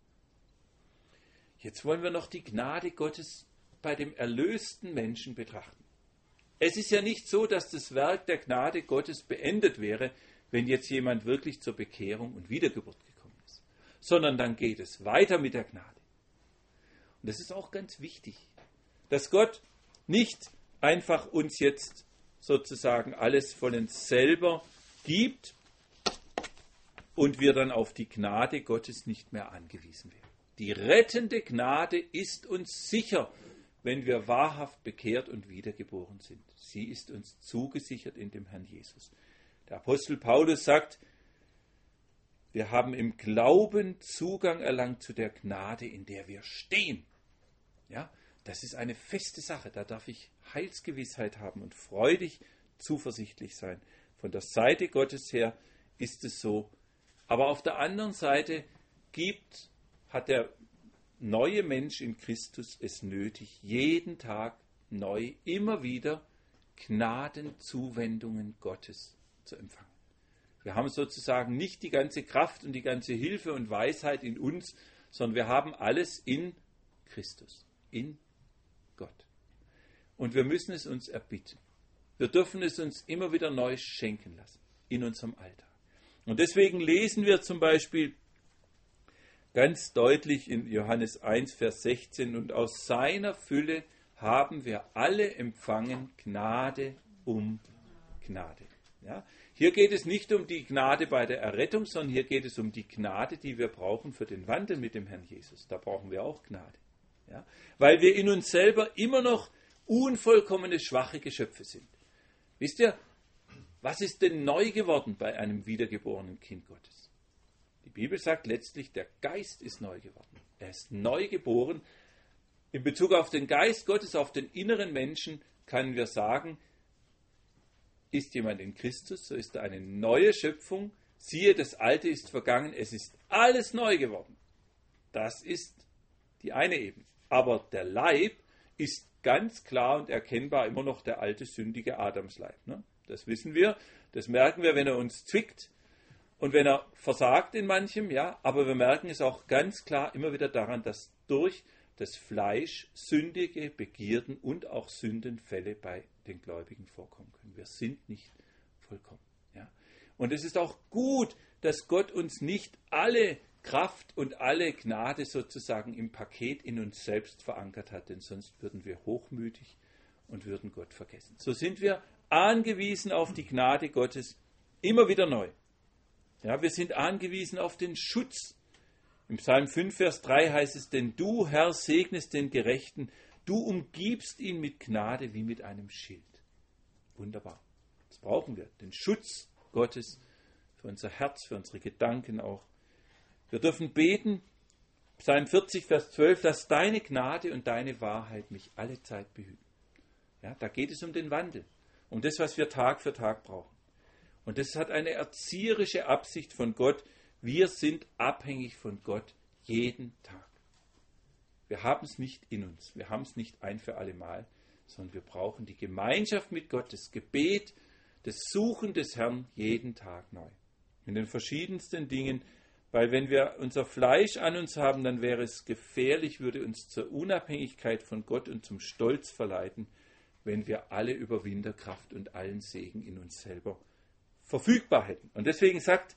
Jetzt wollen wir noch die Gnade Gottes bei dem erlösten Menschen betrachten. Es ist ja nicht so, dass das Werk der Gnade Gottes beendet wäre, wenn jetzt jemand wirklich zur Bekehrung und Wiedergeburt gekommen ist, sondern dann geht es weiter mit der Gnade. Und das ist auch ganz wichtig, dass Gott nicht einfach uns jetzt sozusagen alles vollends selber gibt und wir dann auf die Gnade Gottes nicht mehr angewiesen werden. Die rettende Gnade ist uns sicher, wenn wir wahrhaft bekehrt und wiedergeboren sind. Sie ist uns zugesichert in dem Herrn Jesus. Der Apostel Paulus sagt, wir haben im Glauben Zugang erlangt zu der Gnade, in der wir stehen. Ja, das ist eine feste Sache. Da darf ich Heilsgewissheit haben und freudig zuversichtlich sein. Von der Seite Gottes her ist es so. Aber auf der anderen Seite gibt, hat der neue Mensch in Christus es nötig, jeden Tag neu, immer wieder Gnadenzuwendungen Gottes zu empfangen. Wir haben sozusagen nicht die ganze Kraft und die ganze Hilfe und Weisheit in uns, sondern wir haben alles in Christus, in Gott. Und wir müssen es uns erbitten. Wir dürfen es uns immer wieder neu schenken lassen, in unserem Alltag. Und deswegen lesen wir zum Beispiel ganz deutlich in Johannes eins, Vers sechzehn, und aus seiner Fülle haben wir alle empfangen Gnade um Gnade. Ja? Hier geht es nicht um die Gnade bei der Errettung, sondern hier geht es um die Gnade, die wir brauchen für den Wandel mit dem Herrn Jesus. Da brauchen wir auch Gnade. Ja? Weil wir in uns selber immer noch unvollkommene, schwache Geschöpfe sind. Wisst ihr, was ist denn neu geworden bei einem wiedergeborenen Kind Gottes? Die Bibel sagt letztlich, der Geist ist neu geworden. Er ist neu geboren. In Bezug auf den Geist Gottes, auf den inneren Menschen, können wir sagen, ist jemand in Christus, so ist er eine neue Schöpfung. Siehe, das Alte ist vergangen, es ist alles neu geworden. Das ist die eine Ebene. Aber der Leib ist ganz klar und erkennbar immer noch der alte, sündige Adamsleib. Ne? Das wissen wir, das merken wir, wenn er uns zwickt und wenn er versagt in manchem, ja, aber wir merken es auch ganz klar immer wieder daran, dass durch das Fleisch sündige Begierden und auch Sündenfälle bei den Gläubigen vorkommen können. Wir sind nicht vollkommen. Ja? Und es ist auch gut, dass Gott uns nicht alle Kraft und alle Gnade sozusagen im Paket in uns selbst verankert hat, denn sonst würden wir hochmütig und würden Gott vergessen. So sind wir angewiesen auf die Gnade Gottes immer wieder neu. Ja, wir sind angewiesen auf den Schutz. Im Psalm fünf, Vers drei heißt es, denn du, Herr, segnest den Gerechten, du umgibst ihn mit Gnade wie mit einem Schild. Wunderbar. Das brauchen wir, den Schutz Gottes für unser Herz, für unsere Gedanken auch. Wir dürfen beten, Psalm vierzig, Vers zwölf, dass deine Gnade und deine Wahrheit mich alle Zeit behüten. Ja, da geht es um den Wandel, um das, was wir Tag für Tag brauchen. Und das hat eine erzieherische Absicht von Gott. Wir sind abhängig von Gott jeden Tag. Wir haben es nicht in uns, wir haben es nicht ein für alle Mal, sondern wir brauchen die Gemeinschaft mit Gott, das Gebet, das Suchen des Herrn jeden Tag neu. In den verschiedensten Dingen, weil wenn wir unser Fleisch an uns haben, dann wäre es gefährlich, würde uns zur Unabhängigkeit von Gott und zum Stolz verleiten, wenn wir alle Überwinderkraft und allen Segen in uns selber verfügbar hätten. Und deswegen sagt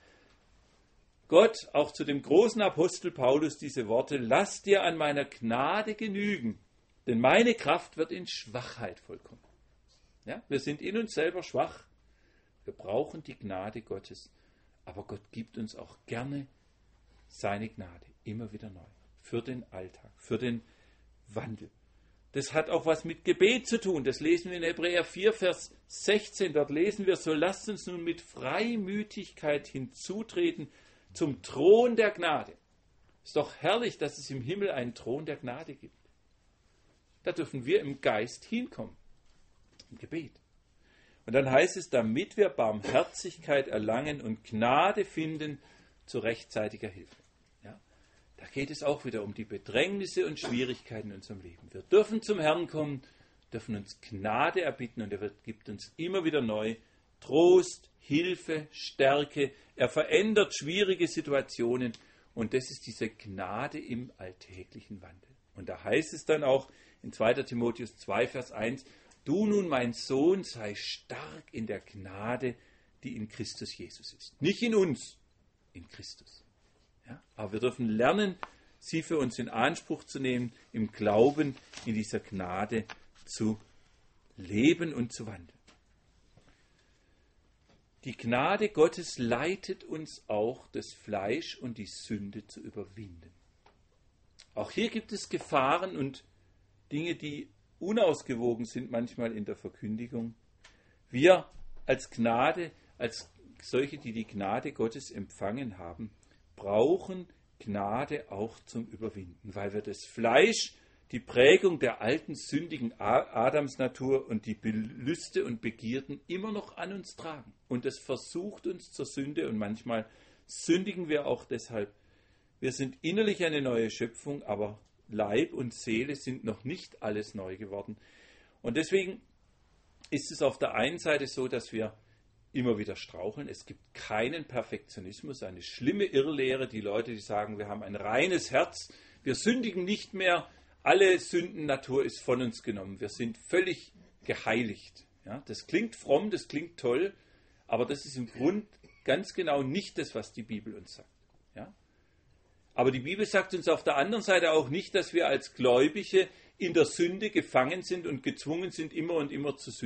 Gott auch zu dem großen Apostel Paulus diese Worte, lass dir an meiner Gnade genügen, denn meine Kraft wird in Schwachheit vollkommen. Ja, wir sind in uns selber schwach, wir brauchen die Gnade Gottes, aber Gott gibt uns auch gerne seine Gnade, immer wieder neu, für den Alltag, für den Wandel. Das hat auch was mit Gebet zu tun, das lesen wir in Hebräer vier, Vers sechzehn, dort lesen wir, so lasst uns nun mit Freimütigkeit hinzutreten zum Thron der Gnade. Ist doch herrlich, dass es im Himmel einen Thron der Gnade gibt. Da dürfen wir im Geist hinkommen, im Gebet. Und dann heißt es, damit wir Barmherzigkeit erlangen und Gnade finden zu rechtzeitiger Hilfe. Ja? Da geht es auch wieder um die Bedrängnisse und Schwierigkeiten in unserem Leben. Wir dürfen zum Herrn kommen, dürfen uns Gnade erbitten und er wird, gibt uns immer wieder neu Trost, Hilfe, Stärke. Er verändert schwierige Situationen und das ist diese Gnade im alltäglichen Wandel. Und da heißt es dann auch in zweiter Timotheus zwei, Vers eins, du nun, mein Sohn, sei stark in der Gnade, die in Christus Jesus ist. Nicht in uns, in Christus. Ja? Aber wir dürfen lernen, sie für uns in Anspruch zu nehmen, im Glauben in dieser Gnade zu leben und zu wandeln. Die Gnade Gottes leitet uns auch, das Fleisch und die Sünde zu überwinden. Auch hier gibt es Gefahren und Dinge, die unausgewogen sind manchmal in der Verkündigung. Wir als Gnade, als solche, die die Gnade Gottes empfangen haben, brauchen Gnade auch zum Überwinden, weil wir das Fleisch, die Prägung der alten sündigen Adamsnatur und die Gelüste und Begierden immer noch an uns tragen. Und es versucht uns zur Sünde und manchmal sündigen wir auch deshalb. Wir sind innerlich eine neue Schöpfung, aber Leib und Seele sind noch nicht alles neu geworden. Und deswegen ist es auf der einen Seite so, dass wir immer wieder straucheln. Es gibt keinen Perfektionismus, eine schlimme Irrlehre. Die Leute, die sagen, wir haben ein reines Herz, wir sündigen nicht mehr, alle Sündennatur ist von uns genommen. Wir sind völlig geheiligt. Ja, das klingt fromm, das klingt toll, aber das ist im Grund ganz genau nicht das, was die Bibel uns sagt. Ja? Aber die Bibel sagt uns auf der anderen Seite auch nicht, dass wir als Gläubige in der Sünde gefangen sind und gezwungen sind, immer und immer zu sündigen.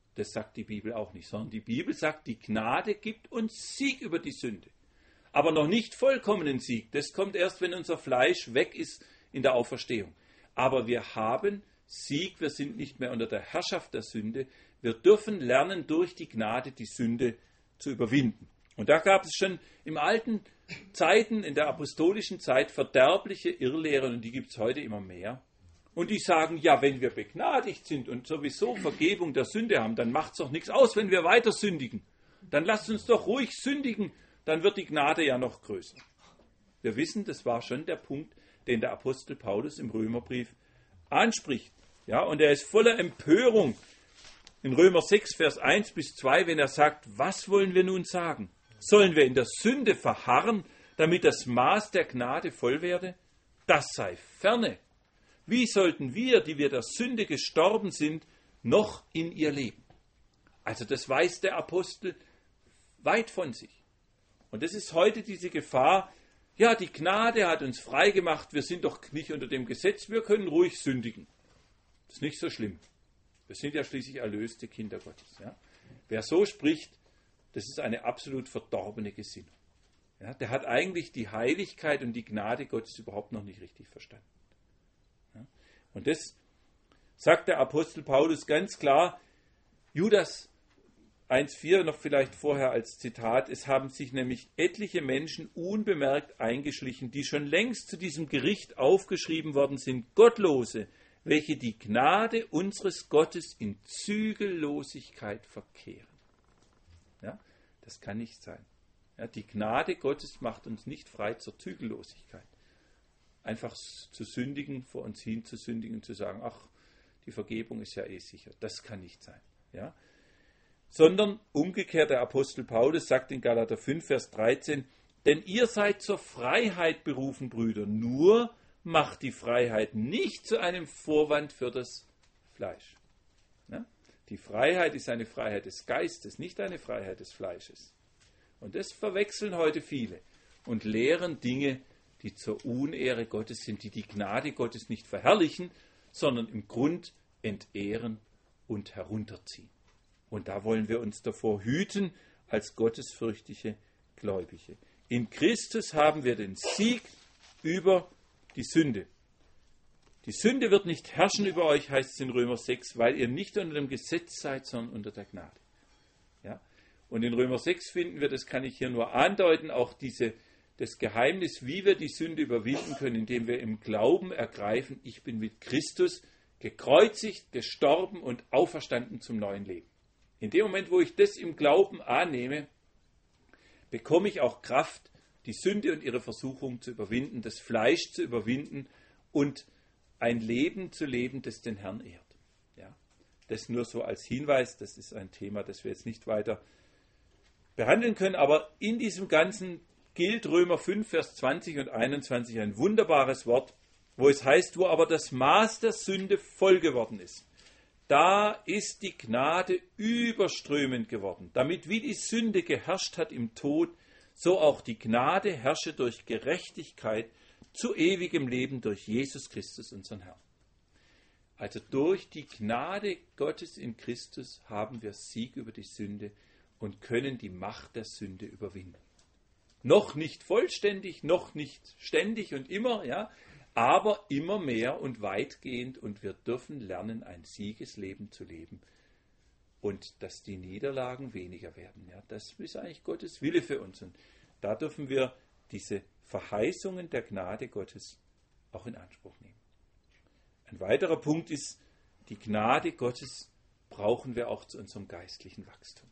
Das sagt die Bibel auch nicht, sondern die Bibel sagt, die Gnade gibt uns Sieg über die Sünde. Aber noch nicht vollkommenen Sieg. Das kommt erst, wenn unser Fleisch weg ist in der Auferstehung. Aber wir haben Sieg, wir sind nicht mehr unter der Herrschaft der Sünde. Wir dürfen lernen, durch die Gnade die Sünde zu überwinden. Und da gab es schon im alten Zeiten, in der apostolischen Zeit, verderbliche Irrlehren, und die gibt es heute immer mehr. Und die sagen, ja, wenn wir begnadigt sind und sowieso Vergebung der Sünde haben, dann macht es doch nichts aus, wenn wir weiter sündigen. Dann lasst uns doch ruhig sündigen, dann wird die Gnade ja noch größer. Wir wissen, das war schon der Punkt, den der Apostel Paulus im Römerbrief anspricht. Ja, und er ist voller Empörung in Römer sechs, Vers eins bis zwei, wenn er sagt, was wollen wir nun sagen? Sollen wir in der Sünde verharren, damit das Maß der Gnade voll werde? Das sei ferne. Wie sollten wir, die wir der Sünde gestorben sind, noch in ihr leben? Also das weiß der Apostel weit von sich. Und das ist heute diese Gefahr, ja, die Gnade hat uns frei gemacht, wir sind doch nicht unter dem Gesetz, wir können ruhig sündigen. Das ist nicht so schlimm. Wir sind ja schließlich erlöste Kinder Gottes. Ja? Wer so spricht, das ist eine absolut verdorbene Gesinnung. Ja? Der hat eigentlich die Heiligkeit und die Gnade Gottes überhaupt noch nicht richtig verstanden. Ja? Und das sagt der Apostel Paulus ganz klar, Judas eins vier noch vielleicht vorher als Zitat, es haben sich nämlich etliche Menschen unbemerkt eingeschlichen, die schon längst zu diesem Gericht aufgeschrieben worden sind, Gottlose, welche die Gnade unseres Gottes in Zügellosigkeit verkehren. Ja, das kann nicht sein. Ja, die Gnade Gottes macht uns nicht frei zur Zügellosigkeit. Einfach zu sündigen, vor uns hin zu sündigen und zu sagen, ach, die Vergebung ist ja eh sicher. Das kann nicht sein. Ja, sondern umgekehrt, der Apostel Paulus sagt in Galater fünf, Vers dreizehn, denn ihr seid zur Freiheit berufen, Brüder, nur macht die Freiheit nicht zu einem Vorwand für das Fleisch. Ja? Die Freiheit ist eine Freiheit des Geistes, nicht eine Freiheit des Fleisches. Und das verwechseln heute viele und lehren Dinge, die zur Unehre Gottes sind, die die Gnade Gottes nicht verherrlichen, sondern im Grund entehren und herunterziehen. Und da wollen wir uns davor hüten, als gottesfürchtige Gläubige. In Christus haben wir den Sieg über die Sünde. Die Sünde wird nicht herrschen über euch, heißt es in Römer sechs, weil ihr nicht unter dem Gesetz seid, sondern unter der Gnade. Ja? Und in Römer sechs finden wir, das kann ich hier nur andeuten, auch diese, das Geheimnis, wie wir die Sünde überwinden können, indem wir im Glauben ergreifen, ich bin mit Christus gekreuzigt, gestorben und auferstanden zum neuen Leben. In dem Moment, wo ich das im Glauben annehme, bekomme ich auch Kraft, die Sünde und ihre Versuchung zu überwinden, das Fleisch zu überwinden und ein Leben zu leben, das den Herrn ehrt. Ja, das nur so als Hinweis, das ist ein Thema, das wir jetzt nicht weiter behandeln können, aber in diesem Ganzen gilt Römer fünf, Vers zwanzig und einundzwanzig ein wunderbares Wort, wo es heißt, wo aber das Maß der Sünde voll geworden ist. Da ist die Gnade überströmend geworden, damit wie die Sünde geherrscht hat im Tod, so auch die Gnade herrsche durch Gerechtigkeit zu ewigem Leben durch Jesus Christus, unseren Herrn. Also durch die Gnade Gottes in Christus haben wir Sieg über die Sünde und können die Macht der Sünde überwinden. Noch nicht vollständig, noch nicht ständig und immer, ja, aber immer mehr und weitgehend, und wir dürfen lernen, ein Siegesleben zu leben und dass die Niederlagen weniger werden. Ja, das ist eigentlich Gottes Wille für uns, und da dürfen wir diese Verheißungen der Gnade Gottes auch in Anspruch nehmen. Ein weiterer Punkt ist, die Gnade Gottes brauchen wir auch zu unserem geistlichen Wachstum.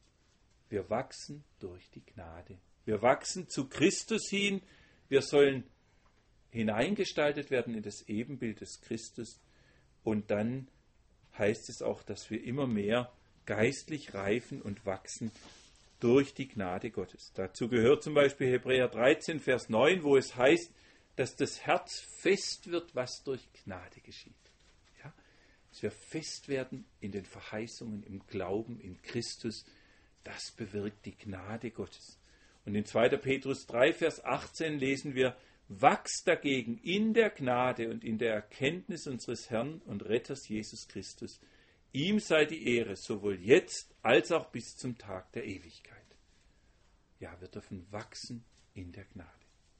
Wir wachsen durch die Gnade. Wir wachsen zu Christus hin. Wir sollen hineingestaltet werden in das Ebenbild des Christus. Und dann heißt es auch, dass wir immer mehr geistlich reifen und wachsen durch die Gnade Gottes. Dazu gehört zum Beispiel Hebräer dreizehn, Vers neun, wo es heißt, dass das Herz fest wird, was durch Gnade geschieht. Ja? Dass wir fest werden in den Verheißungen, im Glauben, in Christus. Das bewirkt die Gnade Gottes. Und in zweiter Petrus drei, Vers achtzehn lesen wir, wachst dagegen in der Gnade und in der Erkenntnis unseres Herrn und Retters Jesus Christus. Ihm sei die Ehre, sowohl jetzt als auch bis zum Tag der Ewigkeit. Ja, wir dürfen wachsen in der Gnade.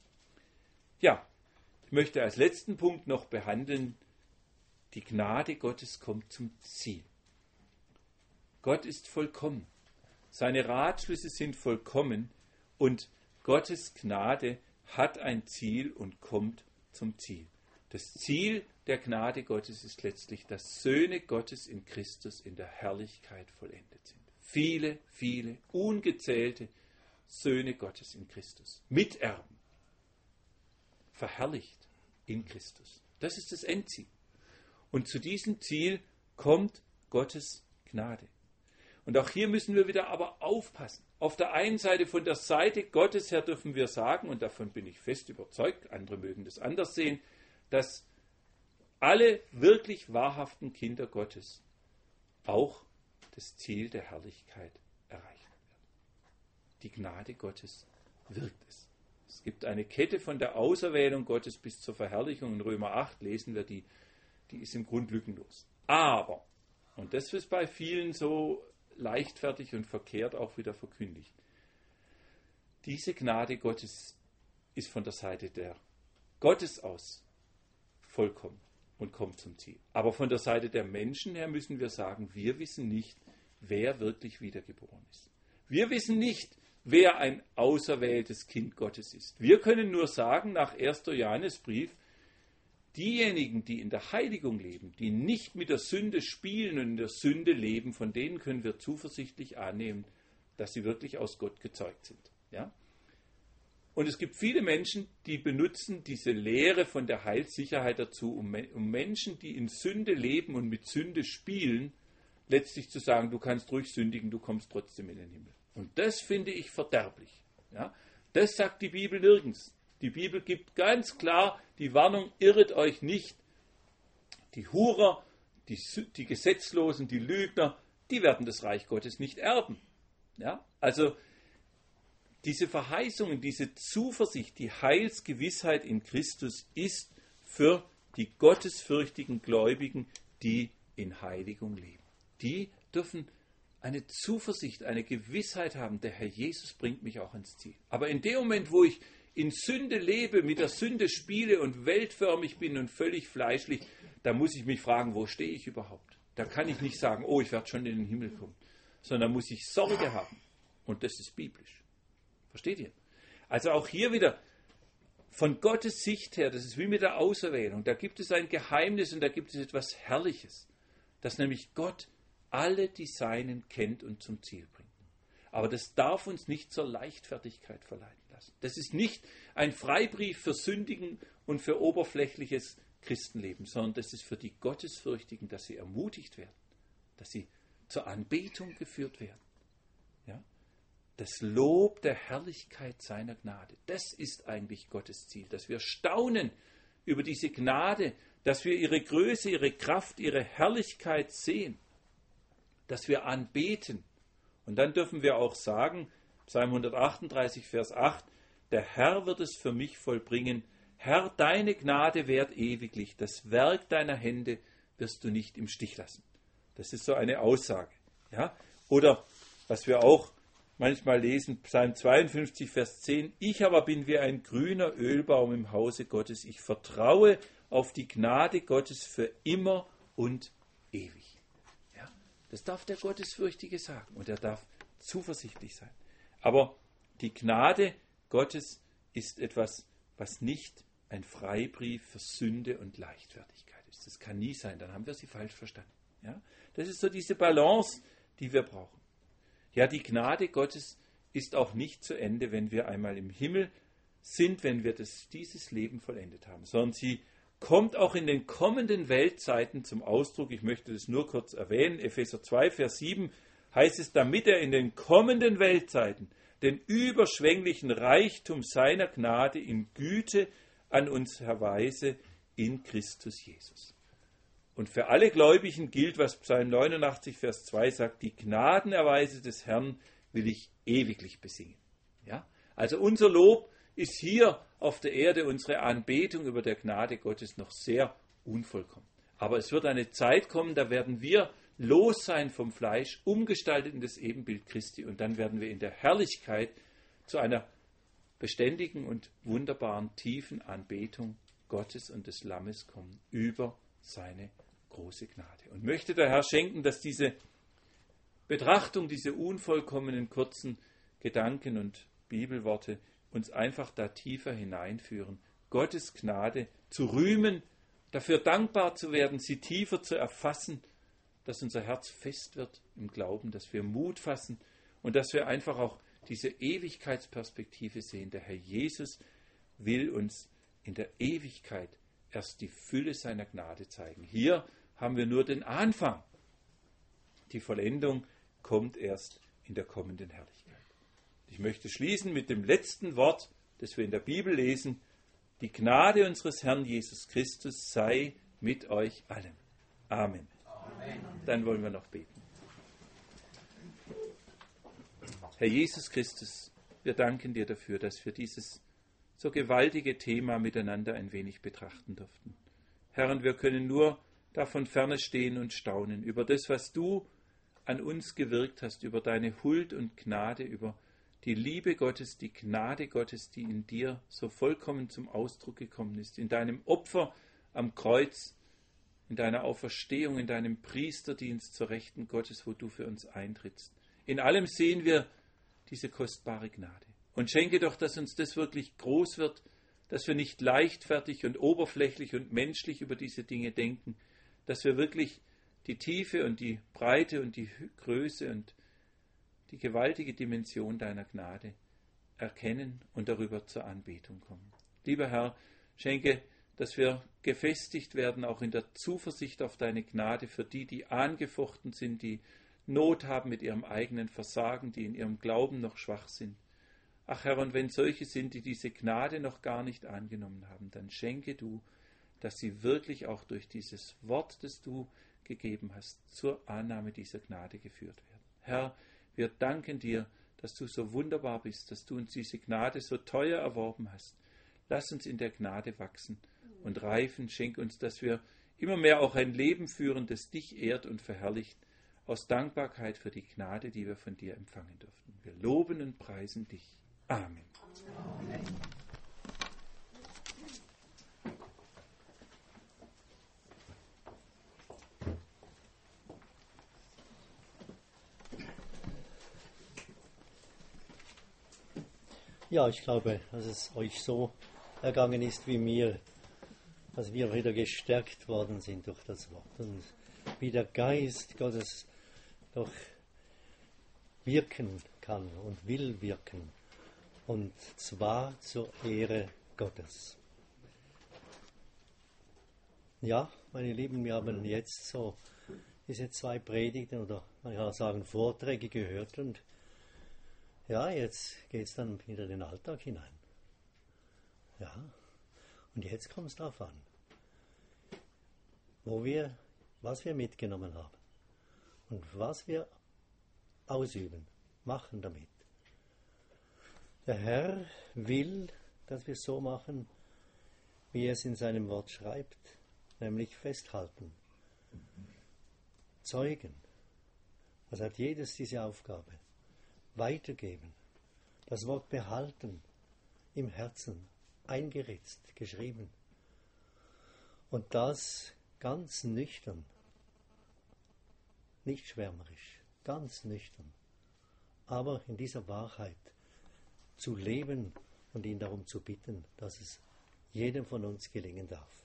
Ja, ich möchte als letzten Punkt noch behandeln, die Gnade Gottes kommt zum Ziel. Gott ist vollkommen. Seine Ratschlüsse sind vollkommen und Gottes Gnade hat ein Ziel und kommt zum Ziel. Das Ziel der Gnade Gottes ist letztlich, dass Söhne Gottes in Christus in der Herrlichkeit vollendet sind. Viele, viele, ungezählte Söhne Gottes in Christus. Miterben. Verherrlicht in Christus. Das ist das Endziel. Und zu diesem Ziel kommt Gottes Gnade. Und auch hier müssen wir wieder aber aufpassen. Auf der einen Seite, von der Seite Gottes her dürfen wir sagen, und davon bin ich fest überzeugt, andere mögen das anders sehen, dass alle wirklich wahrhaften Kinder Gottes auch das Ziel der Herrlichkeit erreichen werden. Die Gnade Gottes wirkt es. Es gibt eine Kette von der Auserwählung Gottes bis zur Verherrlichung. In Römer acht lesen wir die, die ist im Grund lückenlos. Aber, und das ist bei vielen so leichtfertig und verkehrt auch wieder verkündigt, diese Gnade Gottes ist von der Seite der Gottes aus vollkommen und kommt zum Ziel. Aber von der Seite der Menschen her müssen wir sagen, wir wissen nicht, wer wirklich wiedergeboren ist. Wir wissen nicht, wer ein auserwähltes Kind Gottes ist. Wir können nur sagen, nach erster Johannesbrief, diejenigen, die in der Heiligung leben, die nicht mit der Sünde spielen und in der Sünde leben, von denen können wir zuversichtlich annehmen, dass sie wirklich aus Gott gezeugt sind. Ja? Und es gibt viele Menschen, die benutzen diese Lehre von der Heilssicherheit dazu, um, um Menschen, die in Sünde leben und mit Sünde spielen, letztlich zu sagen, du kannst ruhig sündigen, du kommst trotzdem in den Himmel. Und das finde ich verderblich. Ja? Das sagt die Bibel nirgends. Die Bibel gibt ganz klar die Warnung, irret euch nicht. Die Hurer, die, die Gesetzlosen, die Lügner, die werden das Reich Gottes nicht erben. Ja? Also diese Verheißungen, diese Zuversicht, die Heilsgewissheit in Christus ist für die gottesfürchtigen Gläubigen, die in Heiligung leben. Die dürfen eine Zuversicht, eine Gewissheit haben, der Herr Jesus bringt mich auch ans Ziel. Aber in dem Moment, wo ich in Sünde lebe, mit der Sünde spiele und weltförmig bin und völlig fleischlich, da muss ich mich fragen, wo stehe ich überhaupt? Da kann ich nicht sagen, oh, ich werde schon in den Himmel kommen, sondern muss ich Sorge haben. Und das ist biblisch. Versteht ihr? Also auch hier wieder, von Gottes Sicht her, das ist wie mit der Auserwählung, da gibt es ein Geheimnis und da gibt es etwas Herrliches, dass nämlich Gott alle die Seinen kennt und zum Ziel bringt. Aber das darf uns nicht zur Leichtfertigkeit verleiten lassen. Das ist nicht ein Freibrief für Sündigen und für oberflächliches Christenleben, sondern das ist für die Gottesfürchtigen, dass sie ermutigt werden, dass sie zur Anbetung geführt werden. Ja? Das Lob der Herrlichkeit seiner Gnade, das ist eigentlich Gottes Ziel, dass wir staunen über diese Gnade, dass wir ihre Größe, ihre Kraft, ihre Herrlichkeit sehen, dass wir anbeten. Und dann dürfen wir auch sagen, Psalm hundertachtunddreißig, Vers acht, der Herr wird es für mich vollbringen. Herr, deine Gnade währt ewiglich. Das Werk deiner Hände wirst du nicht im Stich lassen. Das ist so eine Aussage. Ja? Oder was wir auch manchmal lesen, Psalm zweiundfünfzig, Vers zehn, ich aber bin wie ein grüner Ölbaum im Hause Gottes. Ich vertraue auf die Gnade Gottes für immer und ewig. Ja? Das darf der Gottesfürchtige sagen und er darf zuversichtlich sein. Aber die Gnade Gottes ist etwas, was nicht ein Freibrief für Sünde und Leichtfertigkeit ist. Das kann nie sein, dann haben wir sie falsch verstanden. Ja? Das ist so diese Balance, die wir brauchen. Ja, die Gnade Gottes ist auch nicht zu Ende, wenn wir einmal im Himmel sind, wenn wir das, dieses Leben vollendet haben, sondern sie kommt auch in den kommenden Weltzeiten zum Ausdruck. Ich möchte das nur kurz erwähnen. Epheser zwei, Vers sieben heißt es, damit er in den kommenden Weltzeiten den überschwänglichen Reichtum seiner Gnade in Güte an uns erweise in Christus Jesus. Und für alle Gläubigen gilt, was Psalm neunundachtzig, Vers zwei sagt, die Gnadenerweise des Herrn will ich ewiglich besingen. Ja? Also unser Lob ist hier auf der Erde, unsere Anbetung über der Gnade Gottes noch sehr unvollkommen. Aber es wird eine Zeit kommen, da werden wir Lossein vom Fleisch, umgestaltet in das Ebenbild Christi. Und dann werden wir in der Herrlichkeit zu einer beständigen und wunderbaren, tiefen Anbetung Gottes und des Lammes kommen über seine große Gnade. Und möchte der Herr schenken, dass diese Betrachtung, diese unvollkommenen, kurzen Gedanken und Bibelworte uns einfach da tiefer hineinführen, Gottes Gnade zu rühmen, dafür dankbar zu werden, sie tiefer zu erfassen, dass unser Herz fest wird im Glauben, dass wir Mut fassen und dass wir einfach auch diese Ewigkeitsperspektive sehen. Der Herr Jesus will uns in der Ewigkeit erst die Fülle seiner Gnade zeigen. Hier haben wir nur den Anfang. Die Vollendung kommt erst in der kommenden Herrlichkeit. Ich möchte schließen mit dem letzten Wort, das wir in der Bibel lesen. Die Gnade unseres Herrn Jesus Christus sei mit euch allen. Amen. Amen. Dann wollen wir noch beten. Herr Jesus Christus, wir danken dir dafür, dass wir dieses so gewaltige Thema miteinander ein wenig betrachten durften. Herr, und wir können nur davon ferne stehen und staunen über das, was du an uns gewirkt hast, über deine Huld und Gnade, über die Liebe Gottes, die Gnade Gottes, die in dir so vollkommen zum Ausdruck gekommen ist, in deinem Opfer am Kreuz, in deiner Auferstehung, in deinem Priesterdienst zur Rechten Gottes, wo du für uns eintrittst. In allem sehen wir diese kostbare Gnade. Und schenke doch, dass uns das wirklich groß wird, dass wir nicht leichtfertig und oberflächlich und menschlich über diese Dinge denken, dass wir wirklich die Tiefe und die Breite und die Größe und die gewaltige Dimension deiner Gnade erkennen und darüber zur Anbetung kommen. Lieber Herr, schenke, dass wir gefestigt werden, auch in der Zuversicht auf deine Gnade für die, die angefochten sind, die Not haben mit ihrem eigenen Versagen, die in ihrem Glauben noch schwach sind. Ach Herr, und wenn solche sind, die diese Gnade noch gar nicht angenommen haben, dann schenke du, dass sie wirklich auch durch dieses Wort, das du gegeben hast, zur Annahme dieser Gnade geführt werden. Herr, wir danken dir, dass du so wunderbar bist, dass du uns diese Gnade so teuer erworben hast. Lass uns in der Gnade wachsen und reifen. Schenk uns, dass wir immer mehr auch ein Leben führen, das dich ehrt und verherrlicht, aus Dankbarkeit für die Gnade, die wir von dir empfangen durften. Wir loben und preisen dich. Amen. Amen. Ja, ich glaube, dass es euch so ergangen ist wie mir, dass wir wieder gestärkt worden sind durch das Wort und wie der Geist Gottes doch wirken kann und will wirken, und zwar zur Ehre Gottes. Ja, meine Lieben, wir haben jetzt so diese zwei Predigten oder man kann sagen Vorträge gehört, und ja, jetzt geht es dann wieder in den Alltag hinein. Ja, und jetzt kommt es darauf an, wo wir, was wir mitgenommen haben und was wir ausüben, machen damit. Der Herr will, dass wir so machen, wie er es in seinem Wort schreibt, nämlich festhalten, zeugen. Was hat jedes diese Aufgabe? Weitergeben, das Wort behalten, im Herzen, eingeritzt, geschrieben. Und das ganz nüchtern, nicht schwärmerisch, ganz nüchtern, aber in dieser Wahrheit zu leben und ihn darum zu bitten, dass es jedem von uns gelingen darf.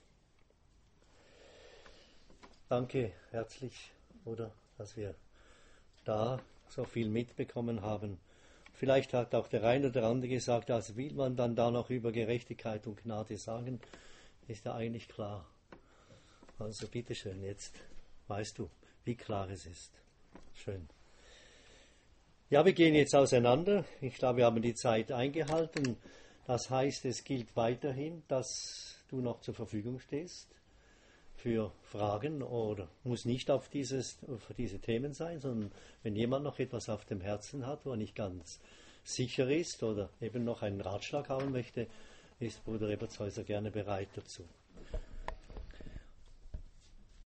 Danke herzlich, oder, dass wir da so viel mitbekommen haben. Vielleicht hat auch der eine oder andere gesagt, was will man dann da noch über Gerechtigkeit und Gnade sagen? Ist ja eigentlich klar. Also bitteschön, jetzt weißt du, wie klar es ist. Schön. Ja, wir gehen jetzt auseinander. Ich glaube, wir haben die Zeit eingehalten. Das heißt, es gilt weiterhin, dass du noch zur Verfügung stehst für Fragen, oder muss nicht auf, dieses, auf diese Themen sein, sondern wenn jemand noch etwas auf dem Herzen hat, wo er nicht ganz sicher ist oder eben noch einen Ratschlag haben möchte, ist Bruder Ebertshäuser gerne bereit dazu.